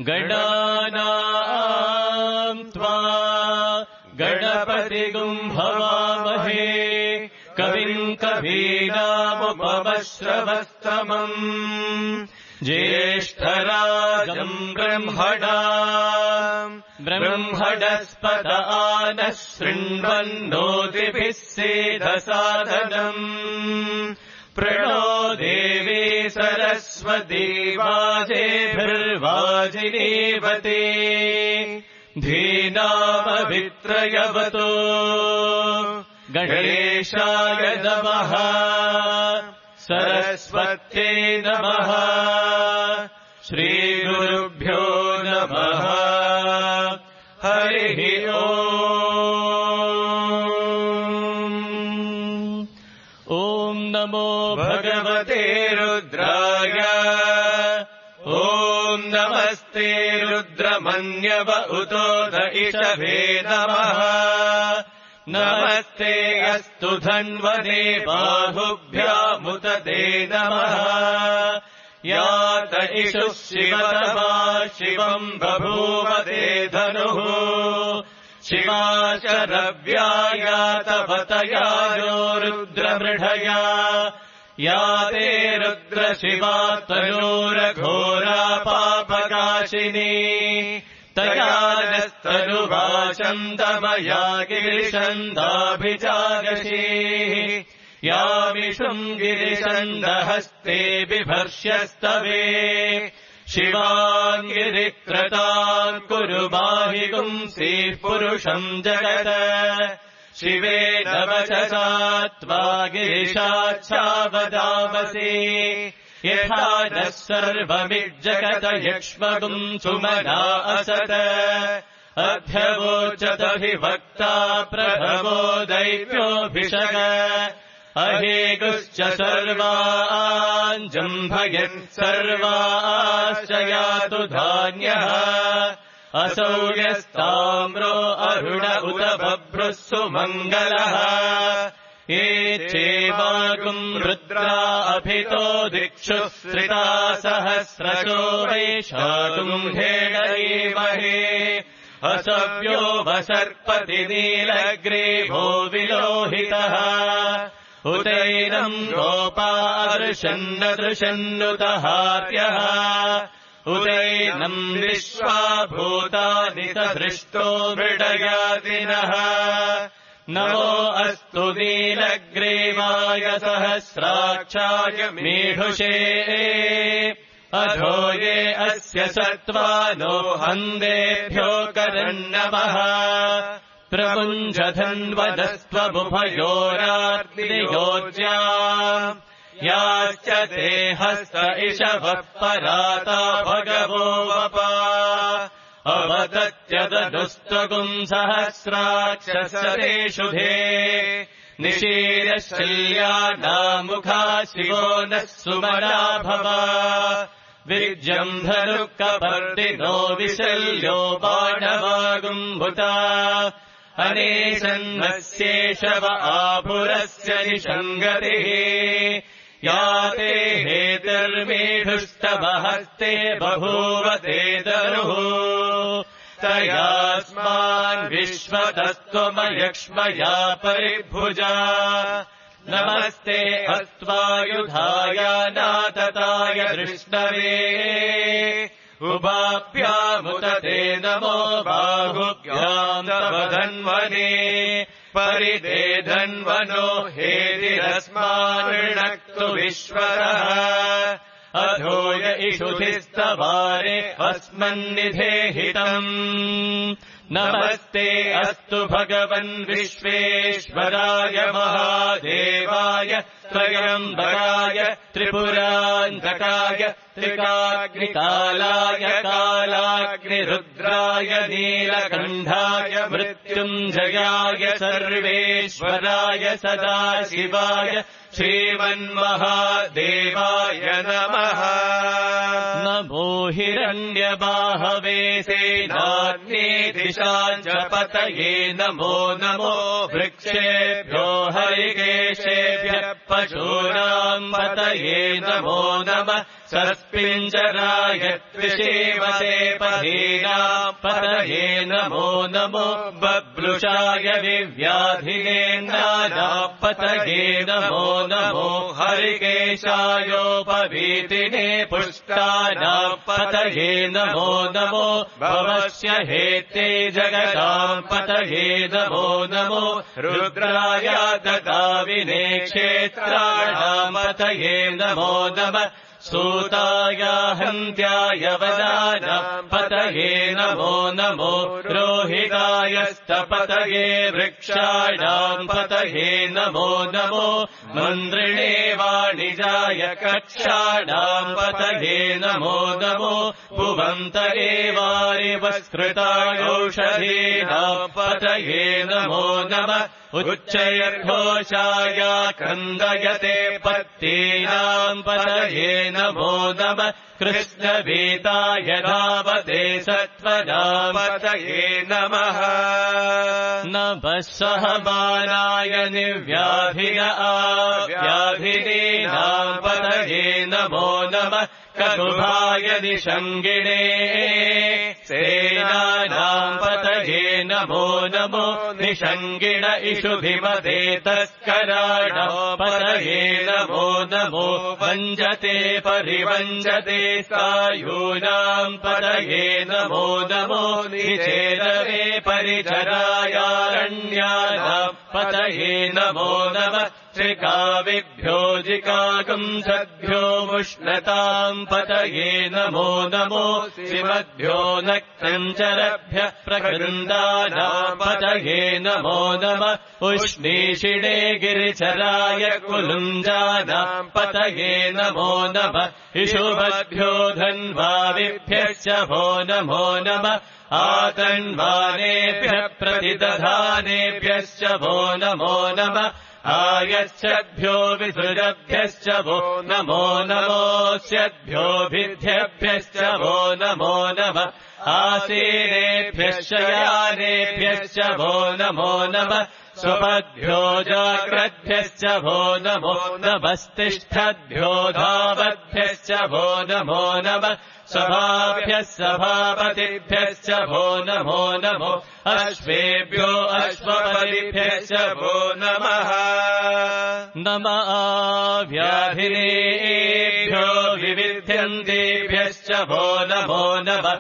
गणानां त्वा गणपतिगुं भवामहे कविं कवीनामुपमश्रवस्तमम् ज्येष्ठराजम् ब्रह्मणस्पत आनः शृण्वन्नोतिभिः सेदसादनम् प्रणो देवी सरस्वती वाजेभिर्वाजिनीवते धीनामभित्रयवतो गणेशाय नमः सरस्वत्यै नमः श्रीगुरुभ्यो नमः हरिः ॐ नमो भगवते रुद्राय ॐ नमस्ते रुद्रमन्यव उतोद इषभे नमः नमस्ते अस्तु धन्वने बाहुभ्यामुत ते नमः यात इषुः शिवतमा शिवम् बभूव ते धनुः शिवा शरव्या यातवतयायो रुद्रमृढया या ते रुद्रशिवा तनूरघोरा पापकाशिनी तया नस्तनुवाचन्दमया गिरिशन्दाभिजागशीः यामिषुम् गिरिशन्दहस्ते बिभर्ष्यस्तवे शिवाङ्गिरिक्रताम् कुरु माहि पुंसीः पुरुषम् जगत शिवेन वचसा त्वा गिरिशाच्छावदामसि यथा नः सर्वमिज्जगत यक्ष्मगुम् सुमना असत अध्यवोचदभिवक्ता प्रभवो दैव्योऽभिषग अहेगुश्च सर्वान् जम्भयन् सर्वाश्च यातु धान्यः असौ यस्ताम्रो अरुण उत बभ्रुः सुमङ्गलः ये चेवागुम् रुद्रा अभितो दिक्षु श्रिता सहस्रशो वैशागुम् हेडयेमहे असव्यो वसर्पति नीलग्रीवो विलोहितः उदैनम् गोपादृशन्नदृशन्नुतहार्यः उदैनम् विश्वा भूतानि सदृष्टो मृडयादिनः नमो अस्तु नीलग्रीवाय सहस्राक्षाय मीढुषे अधो ये अस्य सत्त्वानो हन्देभ्यो करन्नमः प्रमुञ्जधन्वदस्त्वमुभयोराग्नियोज्या याश्च ते हस्त इषवः पराता भगवो वपा अवतत्यदनुस्तगुम् सहस्राक्षसतेषु धे निशीरशल्यानामुखा शिवो नः सुमना भव विज्यम् धनुःकपर्दिनो विशल्यो बाणवागुम्भुता अनेशन्नस्येषव आभुरस्य निषङ्गतिः या ते हेतिर्मेढुस्तव हस्ते बभूव ते दनुः तयास्मान् विश्वतस्त्वमयक्ष्मया परिभुजा नमस्ते अस्त्वायुधाय नातताय दृष्णवे उभाभ्यामुत ते नमो बाहुभ्याम् तव धन्वने परिदे धन्वनो हेतिरस्मान्नक्तु विश्वरः अधोय इषुधिस्तवारे अस्मन्निधेहितम् नमस्ते अस्तु भगवन् विश्वेश्वराय महादेवाय त्रयम्बराय त्रिपुरान्तकाय त्रिकाग्निकालाय कालाग्निरुद्राय नीलकण्ठाय मृत्युञ्जयाय सर्वेश्वराय सदाशिवाय श्रीमन्महादेवाय नमः। नमो हिरण्यबाहवे सेनाग्ने दिशाञ्च पतये नमो नमो वृक्षेभ्यो हरिकेशेभ्यः पशूनाम् पतये नमो नमः। सस्पिञ्जराय त्रिषेवते पद नमो नमो बब्लुषाय विव्याधिने नानापतये नमो नमो हरिकेशायोपवीतिने पुष्टानापतये नमो नमो भवस्य हेते जगतां पतये नमो नमो रुद्राय ददाविने क्षेत्राणां पतये नमो नमः सूताय हन्त्याय वदानां पतये नमो नमो रोहितायस्तपतये वृक्षाणां पतये नमो नमो मन्द्रिणे वाणिजाय कक्षाणां पतये नमो नमो भुवन्तये वारिवस्कृतायौषधीनां पतये नमो नमः उच्चैर्घोषाय क्रन्दयते पत्तीनां पतये नमो नमः कृष्णवीताय धावते सत्त्वनां पतये नमः नमः सहमानाय निर्व्याधिन आव्याधिनीनां पतये नमो नमः ककुभाय निषङ्गिणे सेनानां पतये नमो नमो निषङ्गिण इषुभिमते तस्कराणां पतये नमो नमो वञ्जते परिवञ्जते सायूनां पतये नमो नमो निचेरवे परिचरायारण्यानां पतये नमो नमः त्रिकाविभ्यो जिकाकुंसद्भ्यो मुष्णतां पतये नमो नमो शिवद्भ्यो नक्तञ्चरभ्यः प्रकृन्दानां पतये नमो नमः उष्णीषिणे गिरिचराय कुलुञ्जानां पतये नमो नमः इषुभद्भ्यो धन्वाविभ्यश्च भो नमो नमः आतन्वानेभ्यः प्रतिदधानेभ्यश्च भो नमो नमः आयच्छद्भ्यो विसृजभ्यश्च वो नमो नमोऽस्यद्भ्यो भिद्ध्यभ्यश्च वो नमो नमः आसीनेभ्यश्च यानेभ्यश्च वो नमो नमः स्वपद्भ्यो जाग्रद्भ्यश्च वो नमो नमस्तिष्ठद्भ्यो धावद्भ्यश्च वो नमो नमः सभाभ्यः सभापतिभ्यश्च वो नमो नमो अश्वेभ्यो अश्वपतिभ्यश्च वो नमः नमः व्याधिनेभ्यो विविध्यन्तेभ्यश्च वो नमो नमः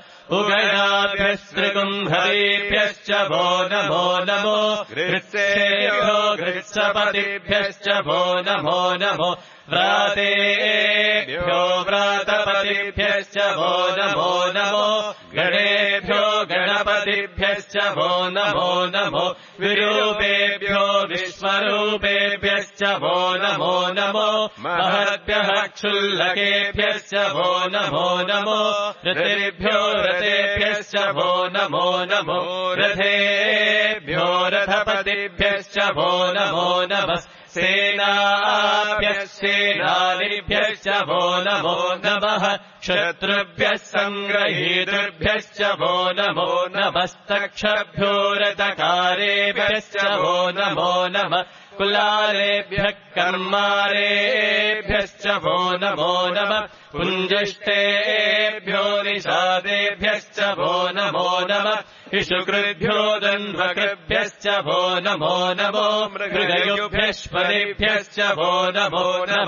उगणाभ्यस्त्रिकुम्भरेभ्यश्च वो नमो नमो गृत्सेभ्यो गृत्सपतिभ्यश्च वो नमो नमो व्रातेभ्यो व्रातपतिभ्यश्च वो नमो नमो गणेभ्यो गणपतिभ्यश्च वो नमो नमो विरूपेभ्यो विश्वरूपेभ्यश्च वो नमो नमो महद्भ्यः क्षुल्लकेभ्यश्च वो नमो नमो रथेभ्यो रथेभ्यश्च वो नमो नमो रथेभ्यो रथपतिभ्यश्च वो नमो नमः सेनाभ्यः सेनानिभ्यश्च वो नमो नमः शत्रुभ्यः सङ्ग्रहीतृभ्यश्च वो नमो नमस्तक्षभ्यो रथकारेभ्यश्च वो नमो नमः कुलालेभ्यः कर्मारेभ्यश्च वो नमो नमः कुञ्जिष्टेभ्यो निषादेभ्यश्च वो नमो नमः इषुकृभ्यो दन्वकृभ्यश्च वो नमो नमो मृगयुभ्यश्वपतिभ्यश्च वो नमो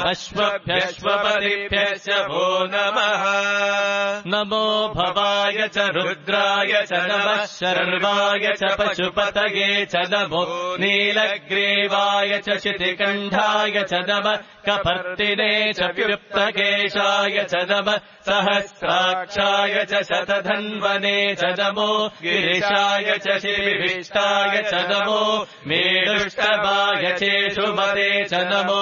नमश्वभ्यश्वपतिभ्यश्च वो नमः नमो भवाय च रुद्राय च नमः शर्वाय च पशुपतये च नमो नीलग्रीवाय च शितिकण्ठाय च नमः कपर्तिने च व्युप्तकेशाय च नमः सहस्राक्षाय च शतधन्वने च नमो गिरिशाय च शिविष्टाय च नमो मेरुष्टवाय चेषुमते च नमो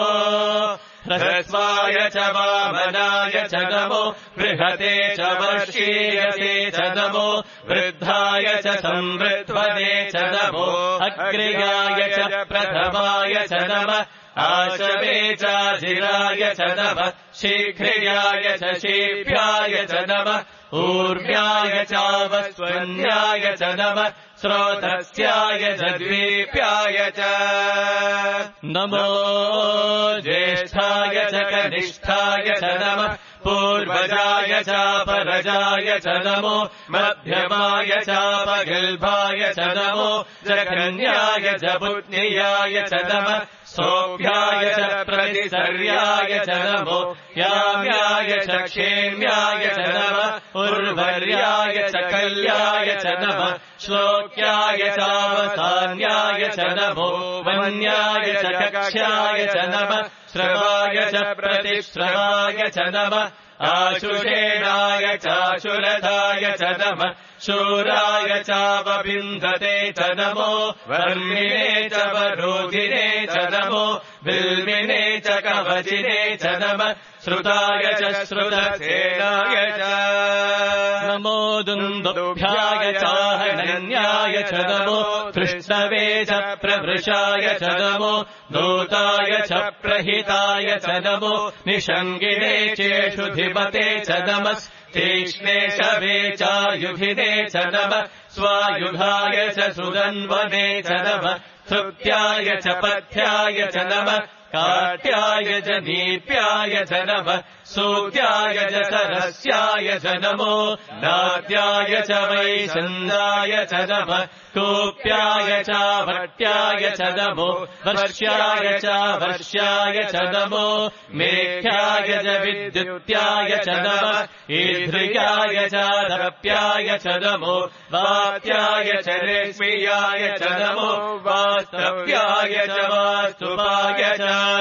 ह्रस्वाय च वामनाय च नमो बृहते च वर्षीयते च नमो वृद्धाय च संवृध्वने च नमो अग्र्याय च प्रथमाय च नमः आशवे चाजिराय च नमः शीघ्र्याय च शीभ्याय च नमः ऊर्व्याय चावस्वन्याय च नमः स्रोतस्याय च द्वीप्याय च नमो ज्येष्ठाय च कनिष्ठाय च नमः पूर्व पूर्वजाय चापरजाय च नमो मध्यमाय चापगिल्भाय च नमो जघन्याय च पुत्न्याय च नमः सोऽभ्याय च प्रतिसर्याय च नमो याम्याय च क्षेम्याय च नमः उर्वर्याय च कल्याय च नमः श्लोक्याय चावसान्याय च नमो वन्याय च कक्ष्याय च नमः श्रवाय च प्रतिश्रवाय च नमः आशुषेणाय चाशुरथाय च नमः शूराय चावबिन्धते च नमो वर्मिणे च वरोधिने च नमो बिल्विने च कवचिने च नमः श्रुताय च श्रुतसेनाय च नमो दुन्दुभ्याय चाहनन्याय च नमो कृष्णवे च प्रवृषाय च नमो दूताय च प्रहिताय च नमो निषङ्गिने चेषुधिपते च नमः तीक्ष्णे शवे चायुधिने च नमः स्वायुधाय च सुदन्वने च नमः तृप्त्याय च पथ्याय च नमः काट्याय च नीप्याय च नमः सूत्याय च सरस्याय च नमो नाद्याय च वैशन्दाय च नमः कूप्याय च भट्याय च नमो वर्ष्याय च वर्ष्याय च नमो मेघ्याय च विद्युत्याय च नमः ईध्रियाय च दर्प्याय च नमो वात्याय च रेश्मियाय च नमो वास्तव्याय च वास्तुपाय च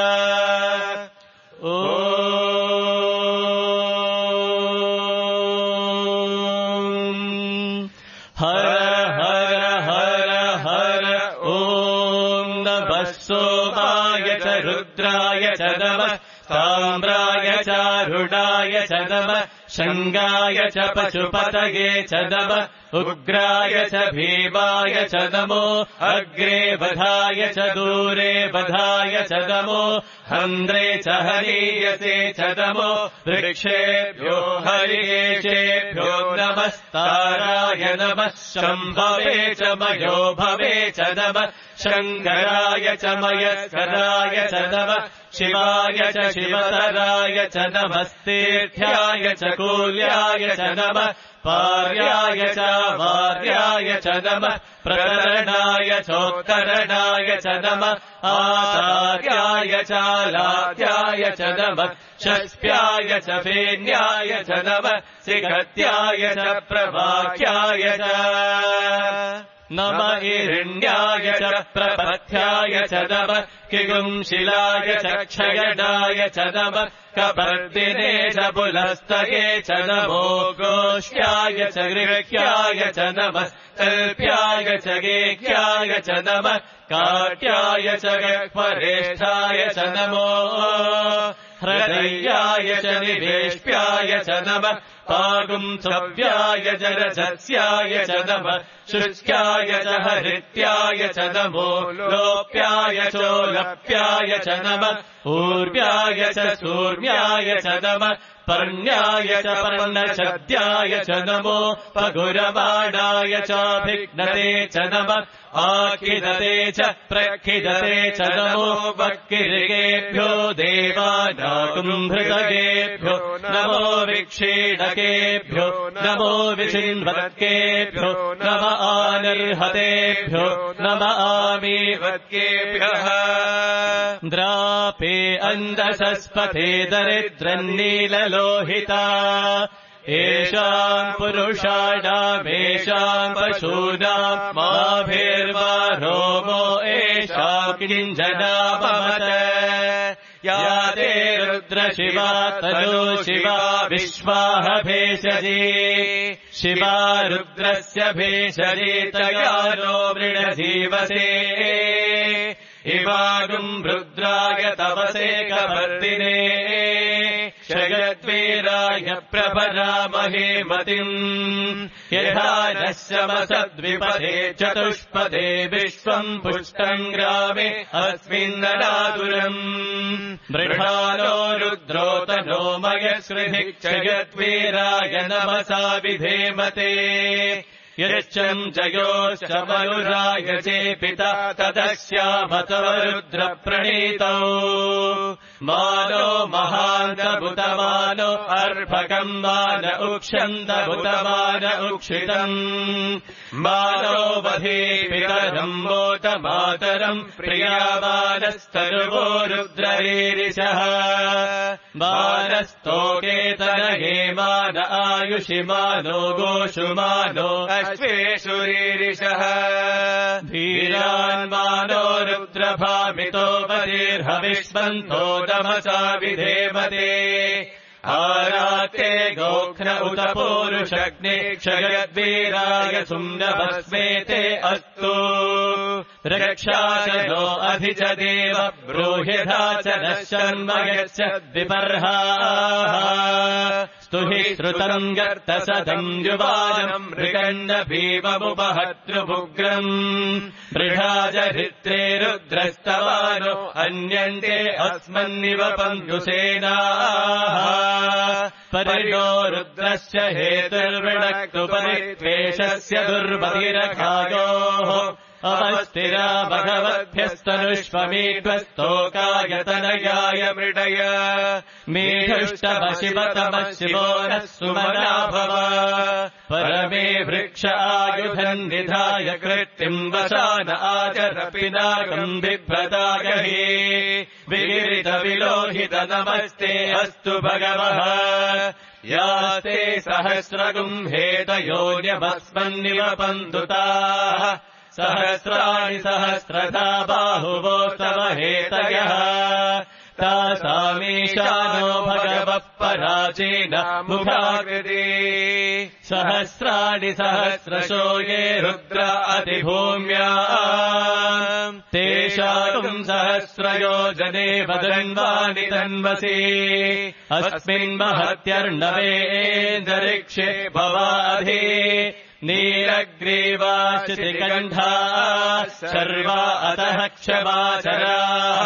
हर हर हर हर ॐ नमः सोमाय च रुद्राय च नमः ताम्राय चारुणाय च नमः शङ्गाय च पशुपतये च नमः उग्राय च भीमाय च नमो अग्रे बधाय च दूरे बधाय च नमो हन्द्रे च हरीयसे च नमो वृक्षेभ्यो हरियेशेभ्यो नमस्ताराय नमः शम्भवे च मयो भवे च नमः शङ्कराय च मयस्कराय च नमः शिवाय च शिवतराय च नमस्तीर्थ्याय च कूल्याय च नमः पार्याय च वार्याय च नमः प्रकरणाय चोत्तरणाय च नमः आचार्याय च लाद्याय च नमः शस्प्याय च फेन्याय च नमः सिगत्याय च प्रवाक्याय च नमः हिरण्याय च प्रपथ्याय च नमः किगुंशिलाय च क्षयणाय च नमः कपर्दिने च पुलस्तये च नमो गोष्ठ्याय च गृह्याय च नमः कल्प्याय च गेह्याय च नमः काट्याय च गह्वरेष्ठाय च नमो हृदयाय च निवेष्ट्याय च नमः पागुंसव्याय च रजस्याय च नमः शुष्क्याय च हरित्याय च नमो लोप्याय चोलप्याय च नमः ऊर्व्याय च सूर्म्याय च नमः पर्ण्याय च पर्णशद्याय च नमो पगुरबाणाय चाभिघ्नते च नमः आखिदते च प्रखिदते च नमो वक्किरिकेभ्यो देवानाकुम्भृतकेभ्यो नमो विक्षीणकेभ्यो नमो विचिन्वत्केभ्यो नम आनिर्हतेभ्यो नम आमीवत्केभ्यः द्रापे अन्धसस्पथे दरिद्रन्नीललोहिता येषाम् पुरुषाणामेषाम् पशूनाम् माभिर्वारोमो येषाम् किञ्जनाममत या ते रुद्रशिवा तनु शिवा विश्वाह भेषजी शिवा रुद्रस्य भेषजी तया नो मृणजीवसे इवागुम् रुद्राय तवसे कवर्दिने शगद्वीराय प्रभरामहे मतिम् यथा नश्यमसद्विपदे चतुष्पदे विश्वम् पुष्टम् ग्रामे अस्मिन्ननातुरम् मृढानो रुद्रोतनो मयश्रुधिः जगद्वीराय नमसा विधेमते यच्चम् जयोश्च मनुराय चेपिता तदस्यामतव रुद्रप्रणीतौ मानो महान्त बुतमानो अर्भकम् मान उक्षन्तबुतमान उक्षितम् मानो वधे पितरम् मोत मातरम् प्रियामानस्तनुवो रुद्ररीरिषः मानस्तोकेतनये मान आयुषि मानो गोषु मानो अश्वेषु रीरिषः धीरान् मानो रुद्रभामितो वरीर्हविष्मन्तो नमसा विधेमते आराते गोघ्न उत पूरुषग्ने क्षयद्वीराय सुम्नभस्मेते अस्तु रक्षाचनो अधिच देव ब्रूह्यधाचनः शर्म यच्छद्विपर्हाः स्तुहि श्रुतम् गर्तसदम् युवानम् मृगण्ड भीममुपहतृभुग्रम् मृढाजरित्रे रुद्रस्तवानो अन्यन्ते अस्मन्निव पन्थुसेनाः परिणो रुद्रस्य हेतुर्वृणक्तु परित्वेषस्य दुर्बधिरखायोः अवस्थिरा भगवद्भ्यस्तनुष्वमीढ्वस्तोकायतनयाय मृडय मेढुष्टमशिवतमः शिवो नः सुमना भव परमे वृक्ष आयुधम् निधाय कृत्तिम् वसान आचर पिनाकम् बिभ्रदागहि विगिरितविलोहित नमस्ते अस्तु भगवः यास्ते सहस्रगुम् हेतयोन्यभस्मन्निव पन्तुताः सहस्राणि सहस्रधा बाहुवो तव हेतयः तासामीशानो भगवः पराचीन मुखाकृति सहस्राणि सहस्रशो ये रुद्र अधिभूम्या तेषाम् सहस्रयोजने वदन्वानि तन्वसि अस्मिन् महत्यर्णवेन्दरिक्षे भवाधि नीलग्रीवाशितिकण्ठाः शर्वा अतः क्षमाचराः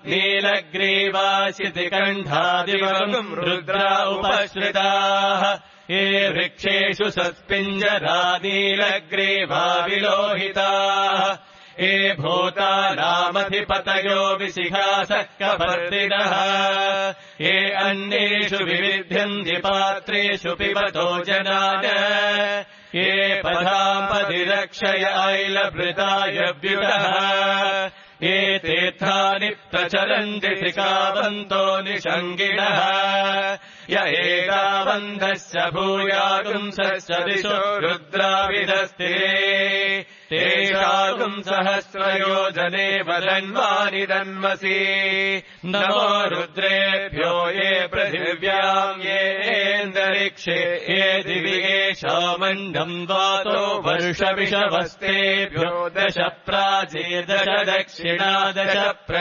नीलग्रीवाशितिकण्ठादिवम् रुद्रा उपश्रिताः ये वृक्षेषु सस्पिञ्जरा नीलग्रीवा विलोहिताः ये भूतानामधिपतयो विशिखासः कपर्दिनः ये अन्येषु विविध्यन्ति पात्रेषु पिबतो जनान ये पदाम्पतिरक्षय ऐलभृताय व्युतः ये तीर्थानि प्रचरन्ति त्रिकावन्तो निषङ्गिणः य एकावन्धस्य भूयागुंसस्य दिशो रुद्राविधस्ते तेषागुम् सहस्रयोजने वदन्वानि दन्वसि नमो रुद्रेभ्यो ये पृथिव्याम् येऽन्तरिक्षे ये दिवि येषामण्डम् वातो वर्षविषवस्तेभ्यो दश प्राचीर्दश दक्षिणा दश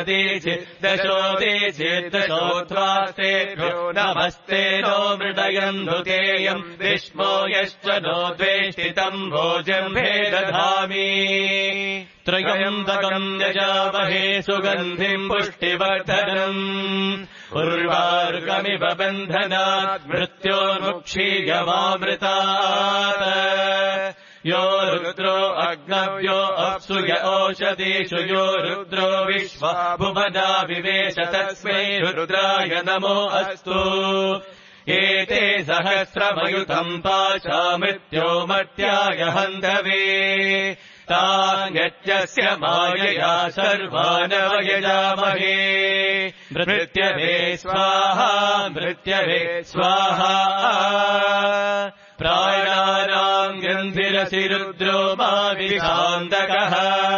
प्रतीचिर्दशोदीचिर्दशोध्वास्तेभ्यो नमस्ते नो मृडयन्तु तेयम् विष्मो यश्च नो द्वेष्टितम् भोजम्भे दधामि त्रयम्बकम् यजामहे सुगन्धिम् पुष्टिवर्धनम् उर्वारुकमिव बन्धनात् मृत्योर्मुक्षीयमामृतात् यो रुद्रो अग्नव्यो अप्सु य ओषधीषु यो रुद्रो विश्वा भुवना विवेश तस्मै रुद्राय नमो अस्तु एते सहस्रमयुतम् पाशा मृत्यो मर्त्याय हन्तवे तान्यत्यस्य मायया सर्वानवयजामहे मृत्यवे स्वाहा मृत्यवे स्वाहा प्राणानाम् गन्धिरसि रुद्रो मा विशान्तकः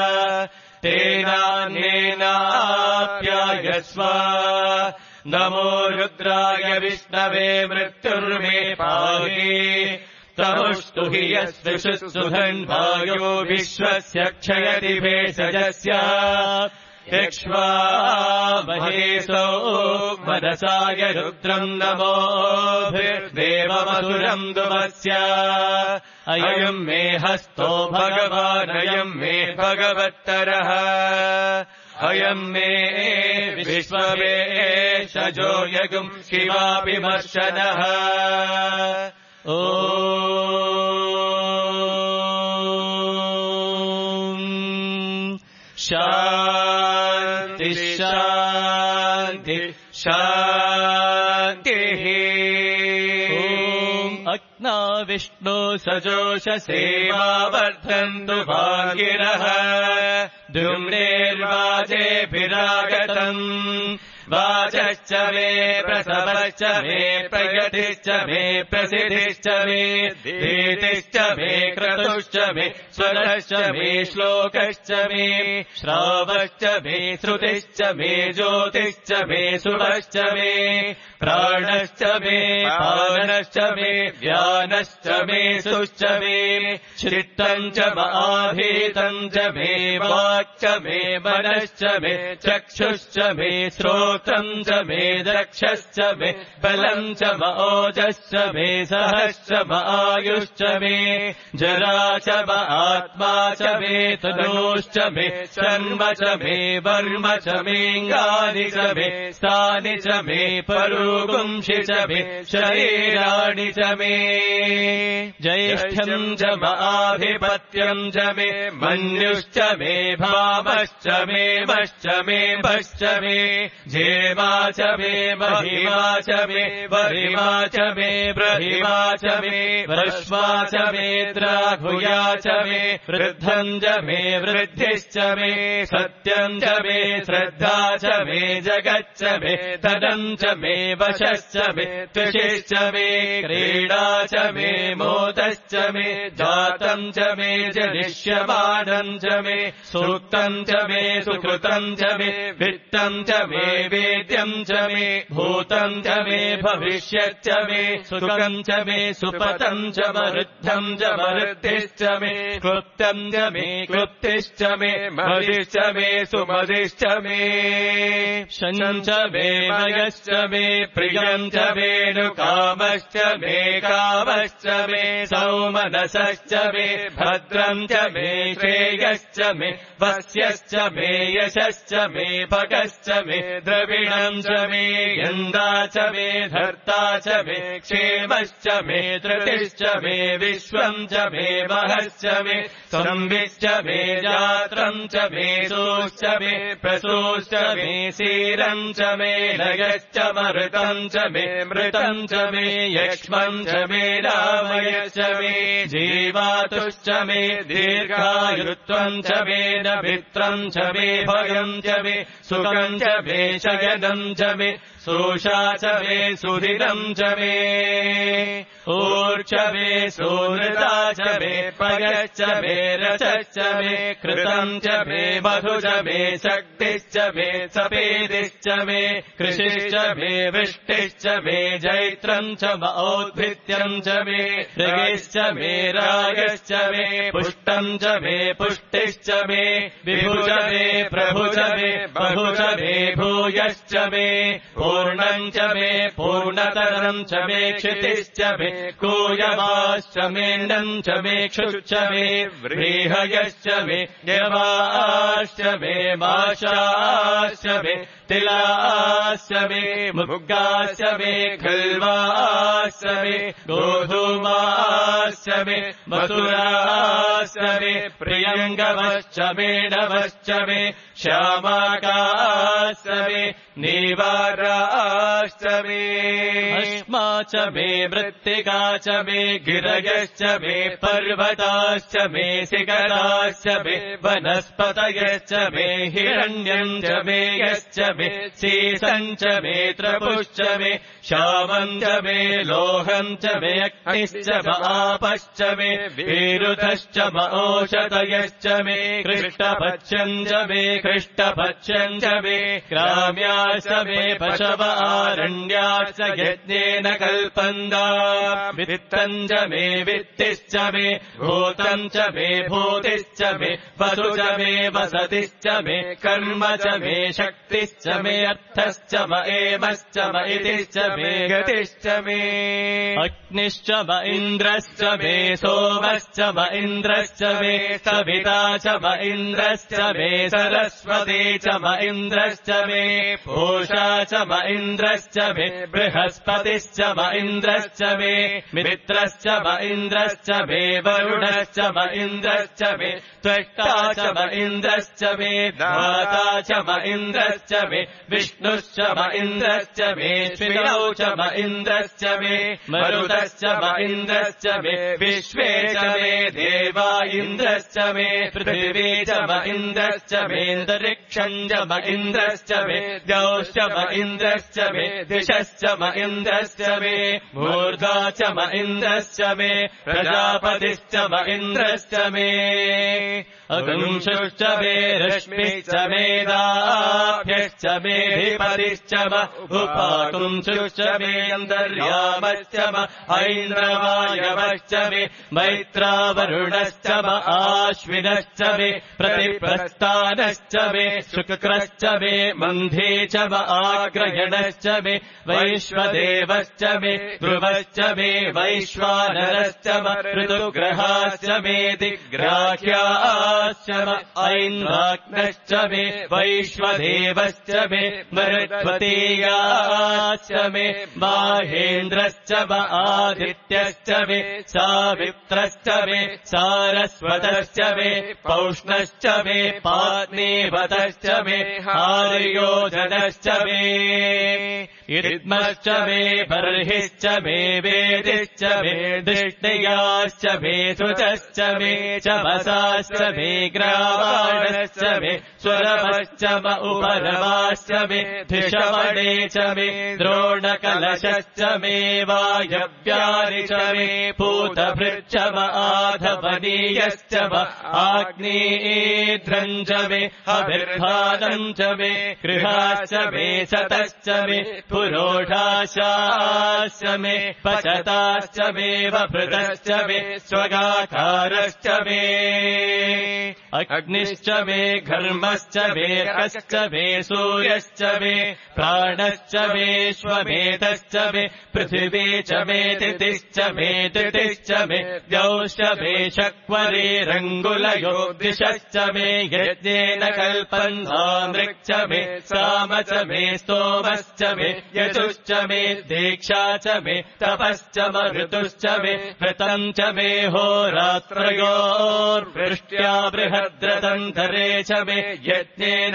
तेनान्येनाप्यायस्व नमो रुद्राय विष्णवे मृत्युर्मे पाहि तमुस्तु हि यस्विषुसुधन्वायो विश्वस्य क्षयति भेषजस्य यक्ष्वा महेशो मनसाय रुद्रम् नमोभिर्देवमधुरम् दुमस्य अयम् मे हस्तो भगवानयम् मे भगवत्तरः अयम् मे विश्ववेशजो यगुम् शिवाभिमर्शनः ॐ शान्ति शान्ति शान्ति विष्णु सजोषसेवावर्धन्तु भागिरः द्युम्नेर्वाजेभिरागतम् वाचश्च मे प्रसवश्च मे प्रयतिश्च मे प्रसिद्धिश्च मे धीतिश्च मे क्रतुश्च मे स्वरश्च मे श्लोकश्च मे श्रावश्च मे श्रुतिश्च मे ज्योतिश्च मे शुभश्च मे प्राणश्च मे पानश्च मे व्यानश्च मे सुश्च मे चित्तम् च आधीतम् च मे वाक्च मे मनश्च मे चक्षुश्च मे श्रोत्रम् च मे दक्षश्च मे बलम् च ओजश्च मे सहश्च आयुश्च मे जरा च आत्मा च मे तनूश्च मे शर्म च मे वर्म च मेऽङ्गानि च मे स्थानि च मे परुगुंषि च मे शरीराणि च मे ज्येष्ठ्यम् च आधिपत्यम् च मे मन्युश्च मे भावश्च मे वश्च मे भश्च मे जेमा च मे महिमा च मे वरिमा च मे ब्रहिमा च मे वृष्मा च मे द्राघुया च मे वृद्धम् च मे वृद्धिश्च मे सत्यम् च मे श्रद्धा च मे जगच्च मे धनम् च मे वशश्च मे तुषिश्च मे क्रीडा च मे मोदश्च मे जातम् च मे जनिष्यमानम् च मे सूक्तम् च मे सुकृतम् च मे वित्तम् च मे वेद्यम् च मे भूतम् च मे भविष्यच्च मे सुखम् च मे सुपतम् च वृद्धम् च वृद्धिश्च मे क्लुप्तम् च मे क्लुप्तिश्च मे मदिश्च मे सुमदिश्च मे शञ्च मे मयश्च मे प्रियम् च मे नुकामश्च मे कामश्च मे सौमनसश्च मे भद्रम् च मे श्रेयश्च मे वस्यश्च मे यशश्च मे भगश्च मे द्रविणम् च मे यन्दा च मे धर्ता च मे क्षेमश्च मे धृतिश्च मे विश्वम् च मे महश्च मे संविश्च मे जात्रम् च मे सोश्च मे प्रसूश्च मे सीरम् च मे लयश्च मृतम् च मे मृतम् च मे यक्ष्मम् च मे रामयश्च मे जीवातुश्च मे दीर्घायुत्वम् च मे नभित्रम् च मे भयम् च मे सुखम् च मे शयनम् च मे सोषा च मे सुधिरम् च मे ऊर्च मे सुहृता च मे पयश्च मे रसश्च मे कृतम् च मे मधु च मे शक्तिश्च मे सपेदिश्च मे कृषिश्च मे वृष्टिश्च मे जैत्रम् च औद्भित्यम् च मे ऋगिश्च मे रागश्च मे पुष्टम् च मे पुष्टिश्च मे विभु च मे प्रभु च मे बहु च मे भूयश्च मे पूर्णम् च मे पूर्णतरम् च मे क्षितिश्च मे कूयमाश्च मेऽन्नम् च मे क्षुश्च मे व्रीहयश्च मे यमाश्च मे माशाश्च मे तिलाश्च मे मुग्गाश्च मे खल्वाश्च मे गोधूमाश्च मे मथुराश्च मे प्रियङ्गवश्च मे नवश्च मे श्यामाकाश्च मे नीवाराश्च मे अश्मा च मे मृत्तिका च मे गिरयश्च मे पर्वताश्च मे शिखराश्च मे वनस्पतयश्च मे हिरण्यम् च मे यश्च मे सीसम् च मे त्रपुश्च मे श्यामम् च मे लोहम् च मे अग्निश्च आपश्च मे विरुधश्च ओषधयश्च मे कृष्णपक्षम् च मे कृष्णपक्षम् च मे ग्राम्याश्च मे पशव आरण्याश्च यज्ञेन कल्पन्दा वित्तम् च मे वित्तिश्च मे भूतम् च मे भूतिश्च मे वसु च मे वसतिश्च मे कर्म च मे शक्तिश्च मे अर्थश्च म एमश्च म इतिश्च मे गतिश्च मे अग्निश्च म इन्द्रश्च मे सोमश्च म इन्द्रश्च मे सविता च म इन्द्रश्च मे सरस्वती च म इन्द्रश्च मे पूषा च म इन्द्रश्च मे बृहस्पतिश्च म व इन्द्रश्च मे मित्रश्च व इन्द्रश्च मे वरुणश्च व इन्द्रश्च मे त्वष्टा च व इन्द्रश्च मे दाता च व इन्द्रश्च मे विष्णुश्च व इन्द्रश्च मे श्रियौ च व इन्द्रश्च मे मरुतश्च व इन्द्रश्च मे विश्वे च मे देवा इन्द्रश्च मे पृथिवी च व इन्द्रश्च मे अन्तरिक्षम् च व इन्द्रश्च मे द्यौश्च व इन्द्रश्च मे दिशश्च व इन्द्रश्च मे मूर्धा च व इन्द्रश्च मे प्रजापतिश्च व इन्द्रश्च मे अगुंशुश्च मे रश्मिश्च मे दाभ्यश्च मे धिपतिश्च व उपाकुंशुश्च मे अन्तर्यामश्च व ऐन्द्रवायवश्च मे मैत्रावरुणश्च व आश्विनश्च मे प्रतिप्रस्थानश्च मे शुक्रश्च मे मन्धे च व आग्रयणश्च मे वैश्वदेवश्च मे ध्रुवश्च मे वैश्वानरश्च व ऋतुग्रहाश्च मे दिग्राह्याश्च व ऐन्द्राग्नश्च मे वैश्वदेवश्च मे मरुत्वतीयाश्च मे माहेन्द्रश्च व आदित्यश्च मे सावित्रश्च मे सारस्वतश्च मे पौष्णश्च मे पात्नीवतश्च मे हार्योजनश्च मे इद्मश्च मे बर्हिश्च मे वेदिश्च मे दिष्टयाश्च मे सुतश्च मे चमसाश्च मे ग्रावाणश्च मे स्वरवश्च म उपरवाश्च मे धिषवणे च मे द्रोणकलशश्च मे वायव्यानि च मे पूतभृच्च म आधवनीयश्च म आग्नेयेध्रम् च मे अभिर्भानम् च मे गृहाश्च मे शतश्च मे पुरोढाशाश्च मे पचताश्च मे वभृतश्च मे स्वगाकारश्च मे अग्निश्च मे घर्मश्च मे कश्च मे सूर्यश्च मे प्राणश्च मे श्वमेधश्च मे पृथिवी च मे तिथिश्च मे तिथिश्च मे द्यौश्च मे शक्वरे रङ्गुलयो दिशश्च मे यज्ञेन कल्पन्धामृक् मे साम च मे स्तोमश्च मे यजुश्च मे दीक्षा च मे तपश्च ऋतुश्च मे व्रतम् च मे होरात्रयोर्वृष्ट्या बृहद्रतन्धरे च मे यज्ञेन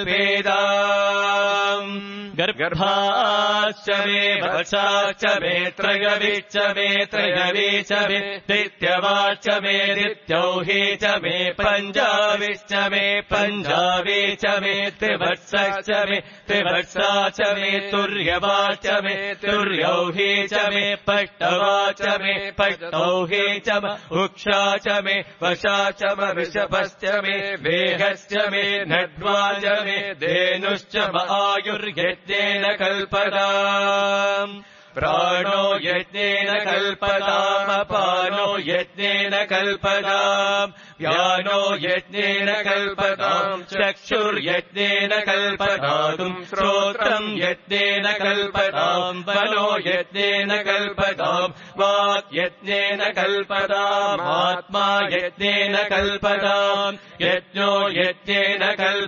कल्पेदाम् गर्भाश्च मे वत्साश्च मे त्रयविश्च मे त्रयवी च मे दित्यवाश्च मे दित्यौही च मे पञ्जाविश्च मे पञ्जावी च मे त्रिवत्सश्च मे त्रिवत्सा च मे तुर्यवाच मे तुर्यौही च मे पट्टवा च मे पट्टौही च म उक्षा च मे वशा च म वृषभश्च मे वेहश्च मे नड्वा च मे धेनुश्च म आयुर्यज्ञेन कल्पताम् प्राणो यज्ञेन कल्पताम् अपानो यज्ञेन कल्पताम् व्यानो यज्ञेन कल्पताम् चक्षुर्यज्ञेन कल्पताम् श्रोत्रम् यज्ञेन कल्पताम् वनो यज्ञेन कल्पताम् वाक् यज्ञेन कल्पताम् आत्मा यज्ञेन कल्पताम् यज्ञो यज्ञेन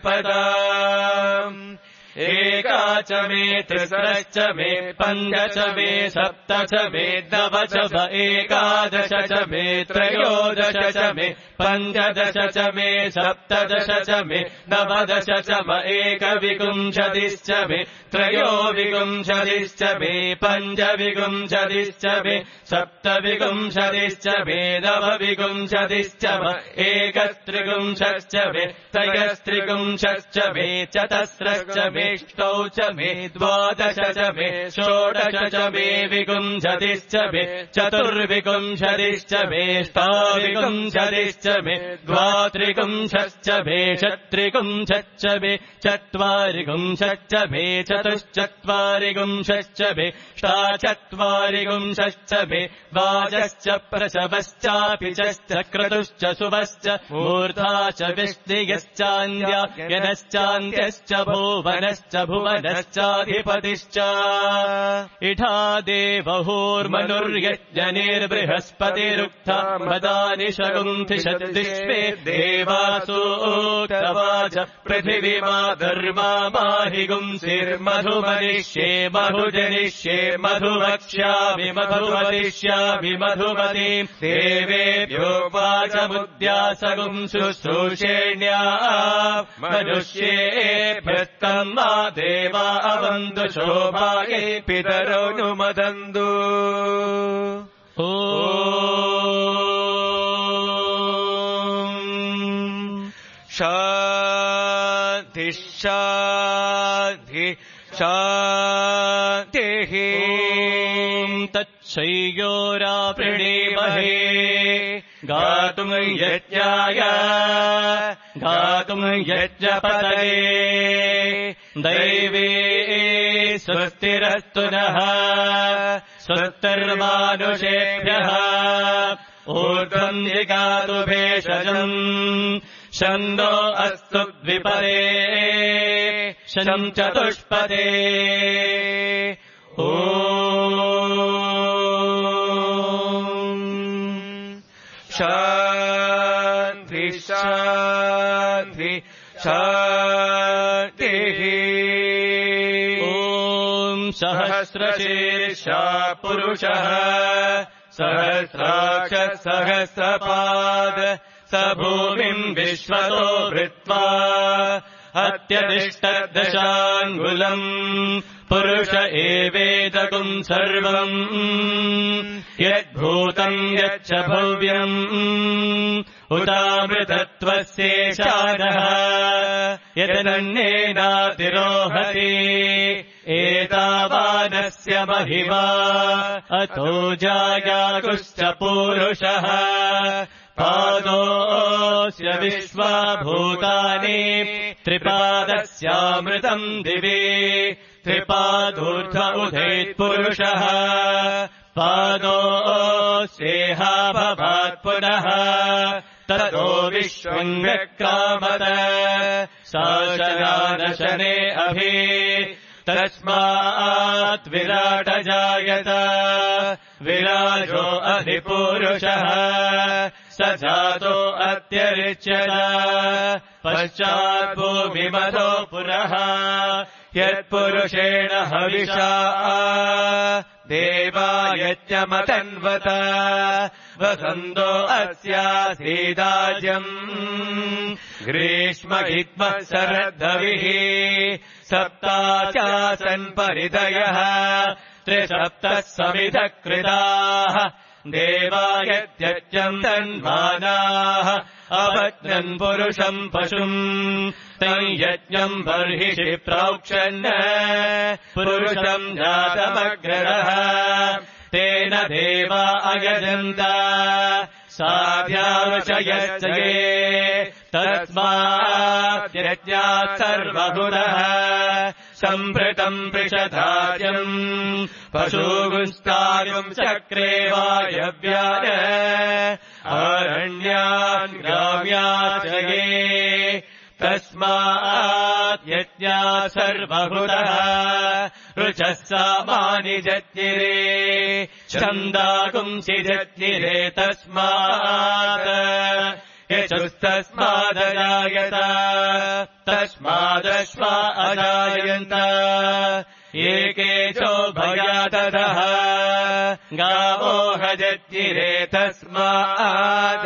कल्पताम् एका च मे त्रिस्रश्च मे पञ्च च मे सप्त च मे नव च व एकादश च मे त्रयोदश च मे पञ्चदश च मे सप्तदश च मे नवदश च म एकविंशतिश्च मे त्रयोविंशतिश्च मे पञ्चविंशतिश्च मे सप्तविंशतिश्च मे नवविंशतिश्च म एकस्त्रिंशश्च मे त्रयस्त्रिंशश्च मे चतस्रश्च मे ष्टौ च मे द्वादश च मे षोडश च मे विंशतिश्च मे चतुर्विंशतिश्च मे ष्टाविंशतिश्च मे द्वात्रिंशश्च मे षट्त्रिंशश्च मे चत्वारिंशश्च मे चतुश्चत्वारिंशश्च मे षाचत्वारिंशश्च मे वाजश्च प्रसवश्चापि च क्रतुश्च सुवश्च मूर्धा च विष्णियश्चान्द्या यनश्चान्त्यश्च भुवनश्च भुवनश्चाधिपतिश्च इठा देवहोर्मनुर्यज्ञनिर्बृहस्पतिरुक्था मदानि शगुन्थिष विश्वे देवासूक्तवाच पृथिवीमा धर्मा माहि गुंसिर्मधुमनिष्ये मधुजनिष्ये मधुवक्ष्यामि मधुवदिष्यामि मधुमतीम् देवेभ्यो वाचमुद्यासगुं शुश्रूषेण्या मनुष्येभ्यस्तम् मा देवा अवन्तु शोभायै पितरो नुमदन्तु शान्ति शान्ति शान्तिः तच्छय्योरा प्रणीमहे गातुम् यज्ञाय गातुम् यज्ञपतये दैवे स्वस्तिरस्तु नः स्वस्तिर्मानुषेभ्यः ऊर्ध्वम् जिगातु भेषजम् शन्नो अस्तु द्विपदे शम् चतुष्पदे शान्ति शान्ति शान्तिः सहस्रशीर्षा पुरुषः सहस्राक्ष सहस्रपाद स भूमिम् विश्वतो वृत्वा अत्यतिष्ठदशाङ्गुलम् पुरुष एवेदकुम् सर्वम् यद्भूतम् यच्च भव्यम् उदामृतत्वस्येषादः यदन्येनातिरोहति एतावानस्य महिमा अतो जायाकुश्च पूरुषः पादोऽस्य विश्वाभूतानि त्रिपादस्यामृतम् दिवि त्रिपादूर्ध्व उधेत्पुरुषः पादोऽस्येह भवात् पुनः ततो विश्वम् व्यक्रामत शासनानशने अभि तस्मात् विराट जायत विराजो अधिपूरुषः स जातो अत्यरिच्यत पश्चात् भूमिमतो पुरः यत्पुरुषेण हविषा देवा यज्ञमतन्वत वसन्तो अस्यासीदाज्यम् ग्रीष्महित्मः शरद्धविः सप्ताचासन् परिधयः त्रिसप्तः समिधः कृताः देवा यज्ञम् तन्मानाः अवज्ञन् पुरुषम् पशुम् तम् यज्ञम् बर्हिषि प्रोक्षन् पुरुषम् जातमग्रदः तेन देवा अयजन्त साध्यावचयश्चये तस्मात् यज्ञात् सर्वहुरः सम्भृतम् पृषधार्यम् पशूगुंस्तायुम् चक्रे वायव्यान् अरण्यान् ग्राम्याचये तस्मात् यज्ञात् सर्वहुरः ऋचः सामानि जज्ञिरे छन्दागुंसि जज्ञिरे तस्मात् यचुस्तस्मादजायत तस्मादश्वा अजायन्त एकेचो भयाततः गावो हजज्ञिरे तस्मात्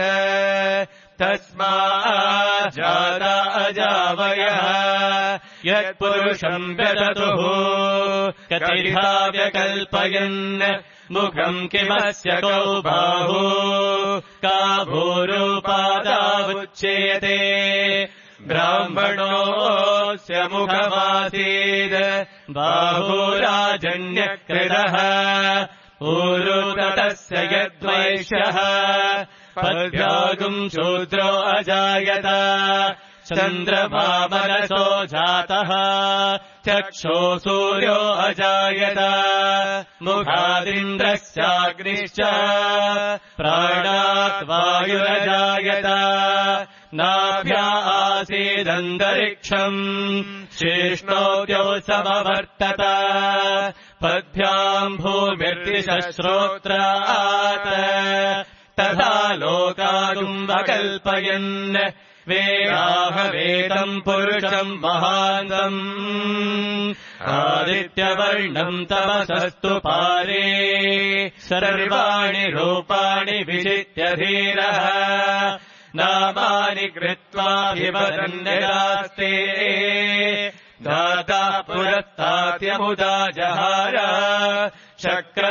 जाता अजावयः यत्पुरुषम् व्यदतुः कतिधा व्यकल्पयन् मुखम् किमस्य कौ बाहु का भूरूपादावुच्येते ब्राह्मणोऽस्य मुखमासीद् बाहुराजन्यकृतः ऊरुतस्य यद्वैश्यः पद्भ्यागुम् शूद्रो अजायत चन्द्रमा मनसो जातः चक्षो सूर्यो अजायत मुखादिन्द्रश्चाग्निश्च प्राणात् वायुरजायत नाभ्या आसीदन्तरिक्षम् शीर्ष्णोद्यौ समवर्तत पद्भ्याम् भूमिर्दिशश्रोत्रात् तथा लोकागुम्बकल्पयन् वेदाहवेदम् पुरुषम् महान्तम् आदित्यवर्णम् तमसस्तु पारे सर्वाणि रूपाणि विजित्य धीरः नामानि कृत्वाभिवदन्यदास्ते दाता पुरस्तात्यमुदा जहार शक्रः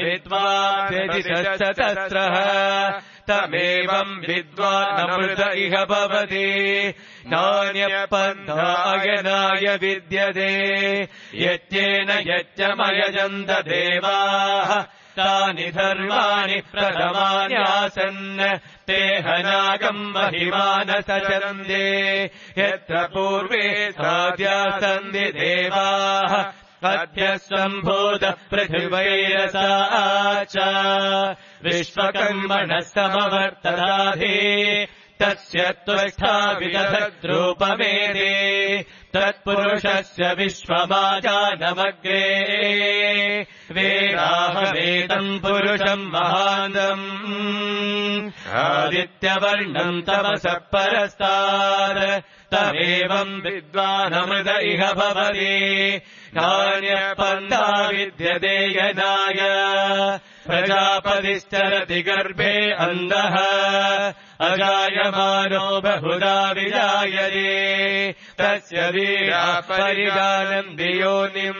प्रविद्वान् तमेवम् विद्वानमृत इह भवति नान्यपन्थायनाय विद्यते यत्येन यच्चमयजन्त देवाः तानि धर्माणि प्रथमान्यासन् ते हनागम् महिमानसचरन्ते यत्र पूर्वे साध्यासन्ति देवाः अद्य सम्भूतः पृथिवैरसा च विश्वकर्मणः समवर्तदाधे तस्य त्वष्टा विदधद्रूपमेदे तत्पुरुषस्य विश्वमाजानमग्रे वेदाहवेदम् पुरुषम् महान्तम् आदित्यवर्णम् तमसः परस्तात् तमेवम् विद्वानमृत इह भवति नान्यपन्था विद्यते यनाय प्रजापतिश्चरति गर्भे अन्धः अजायमानो बहुधा विजायते तस्य वीराः परिगानन्ति योनिम्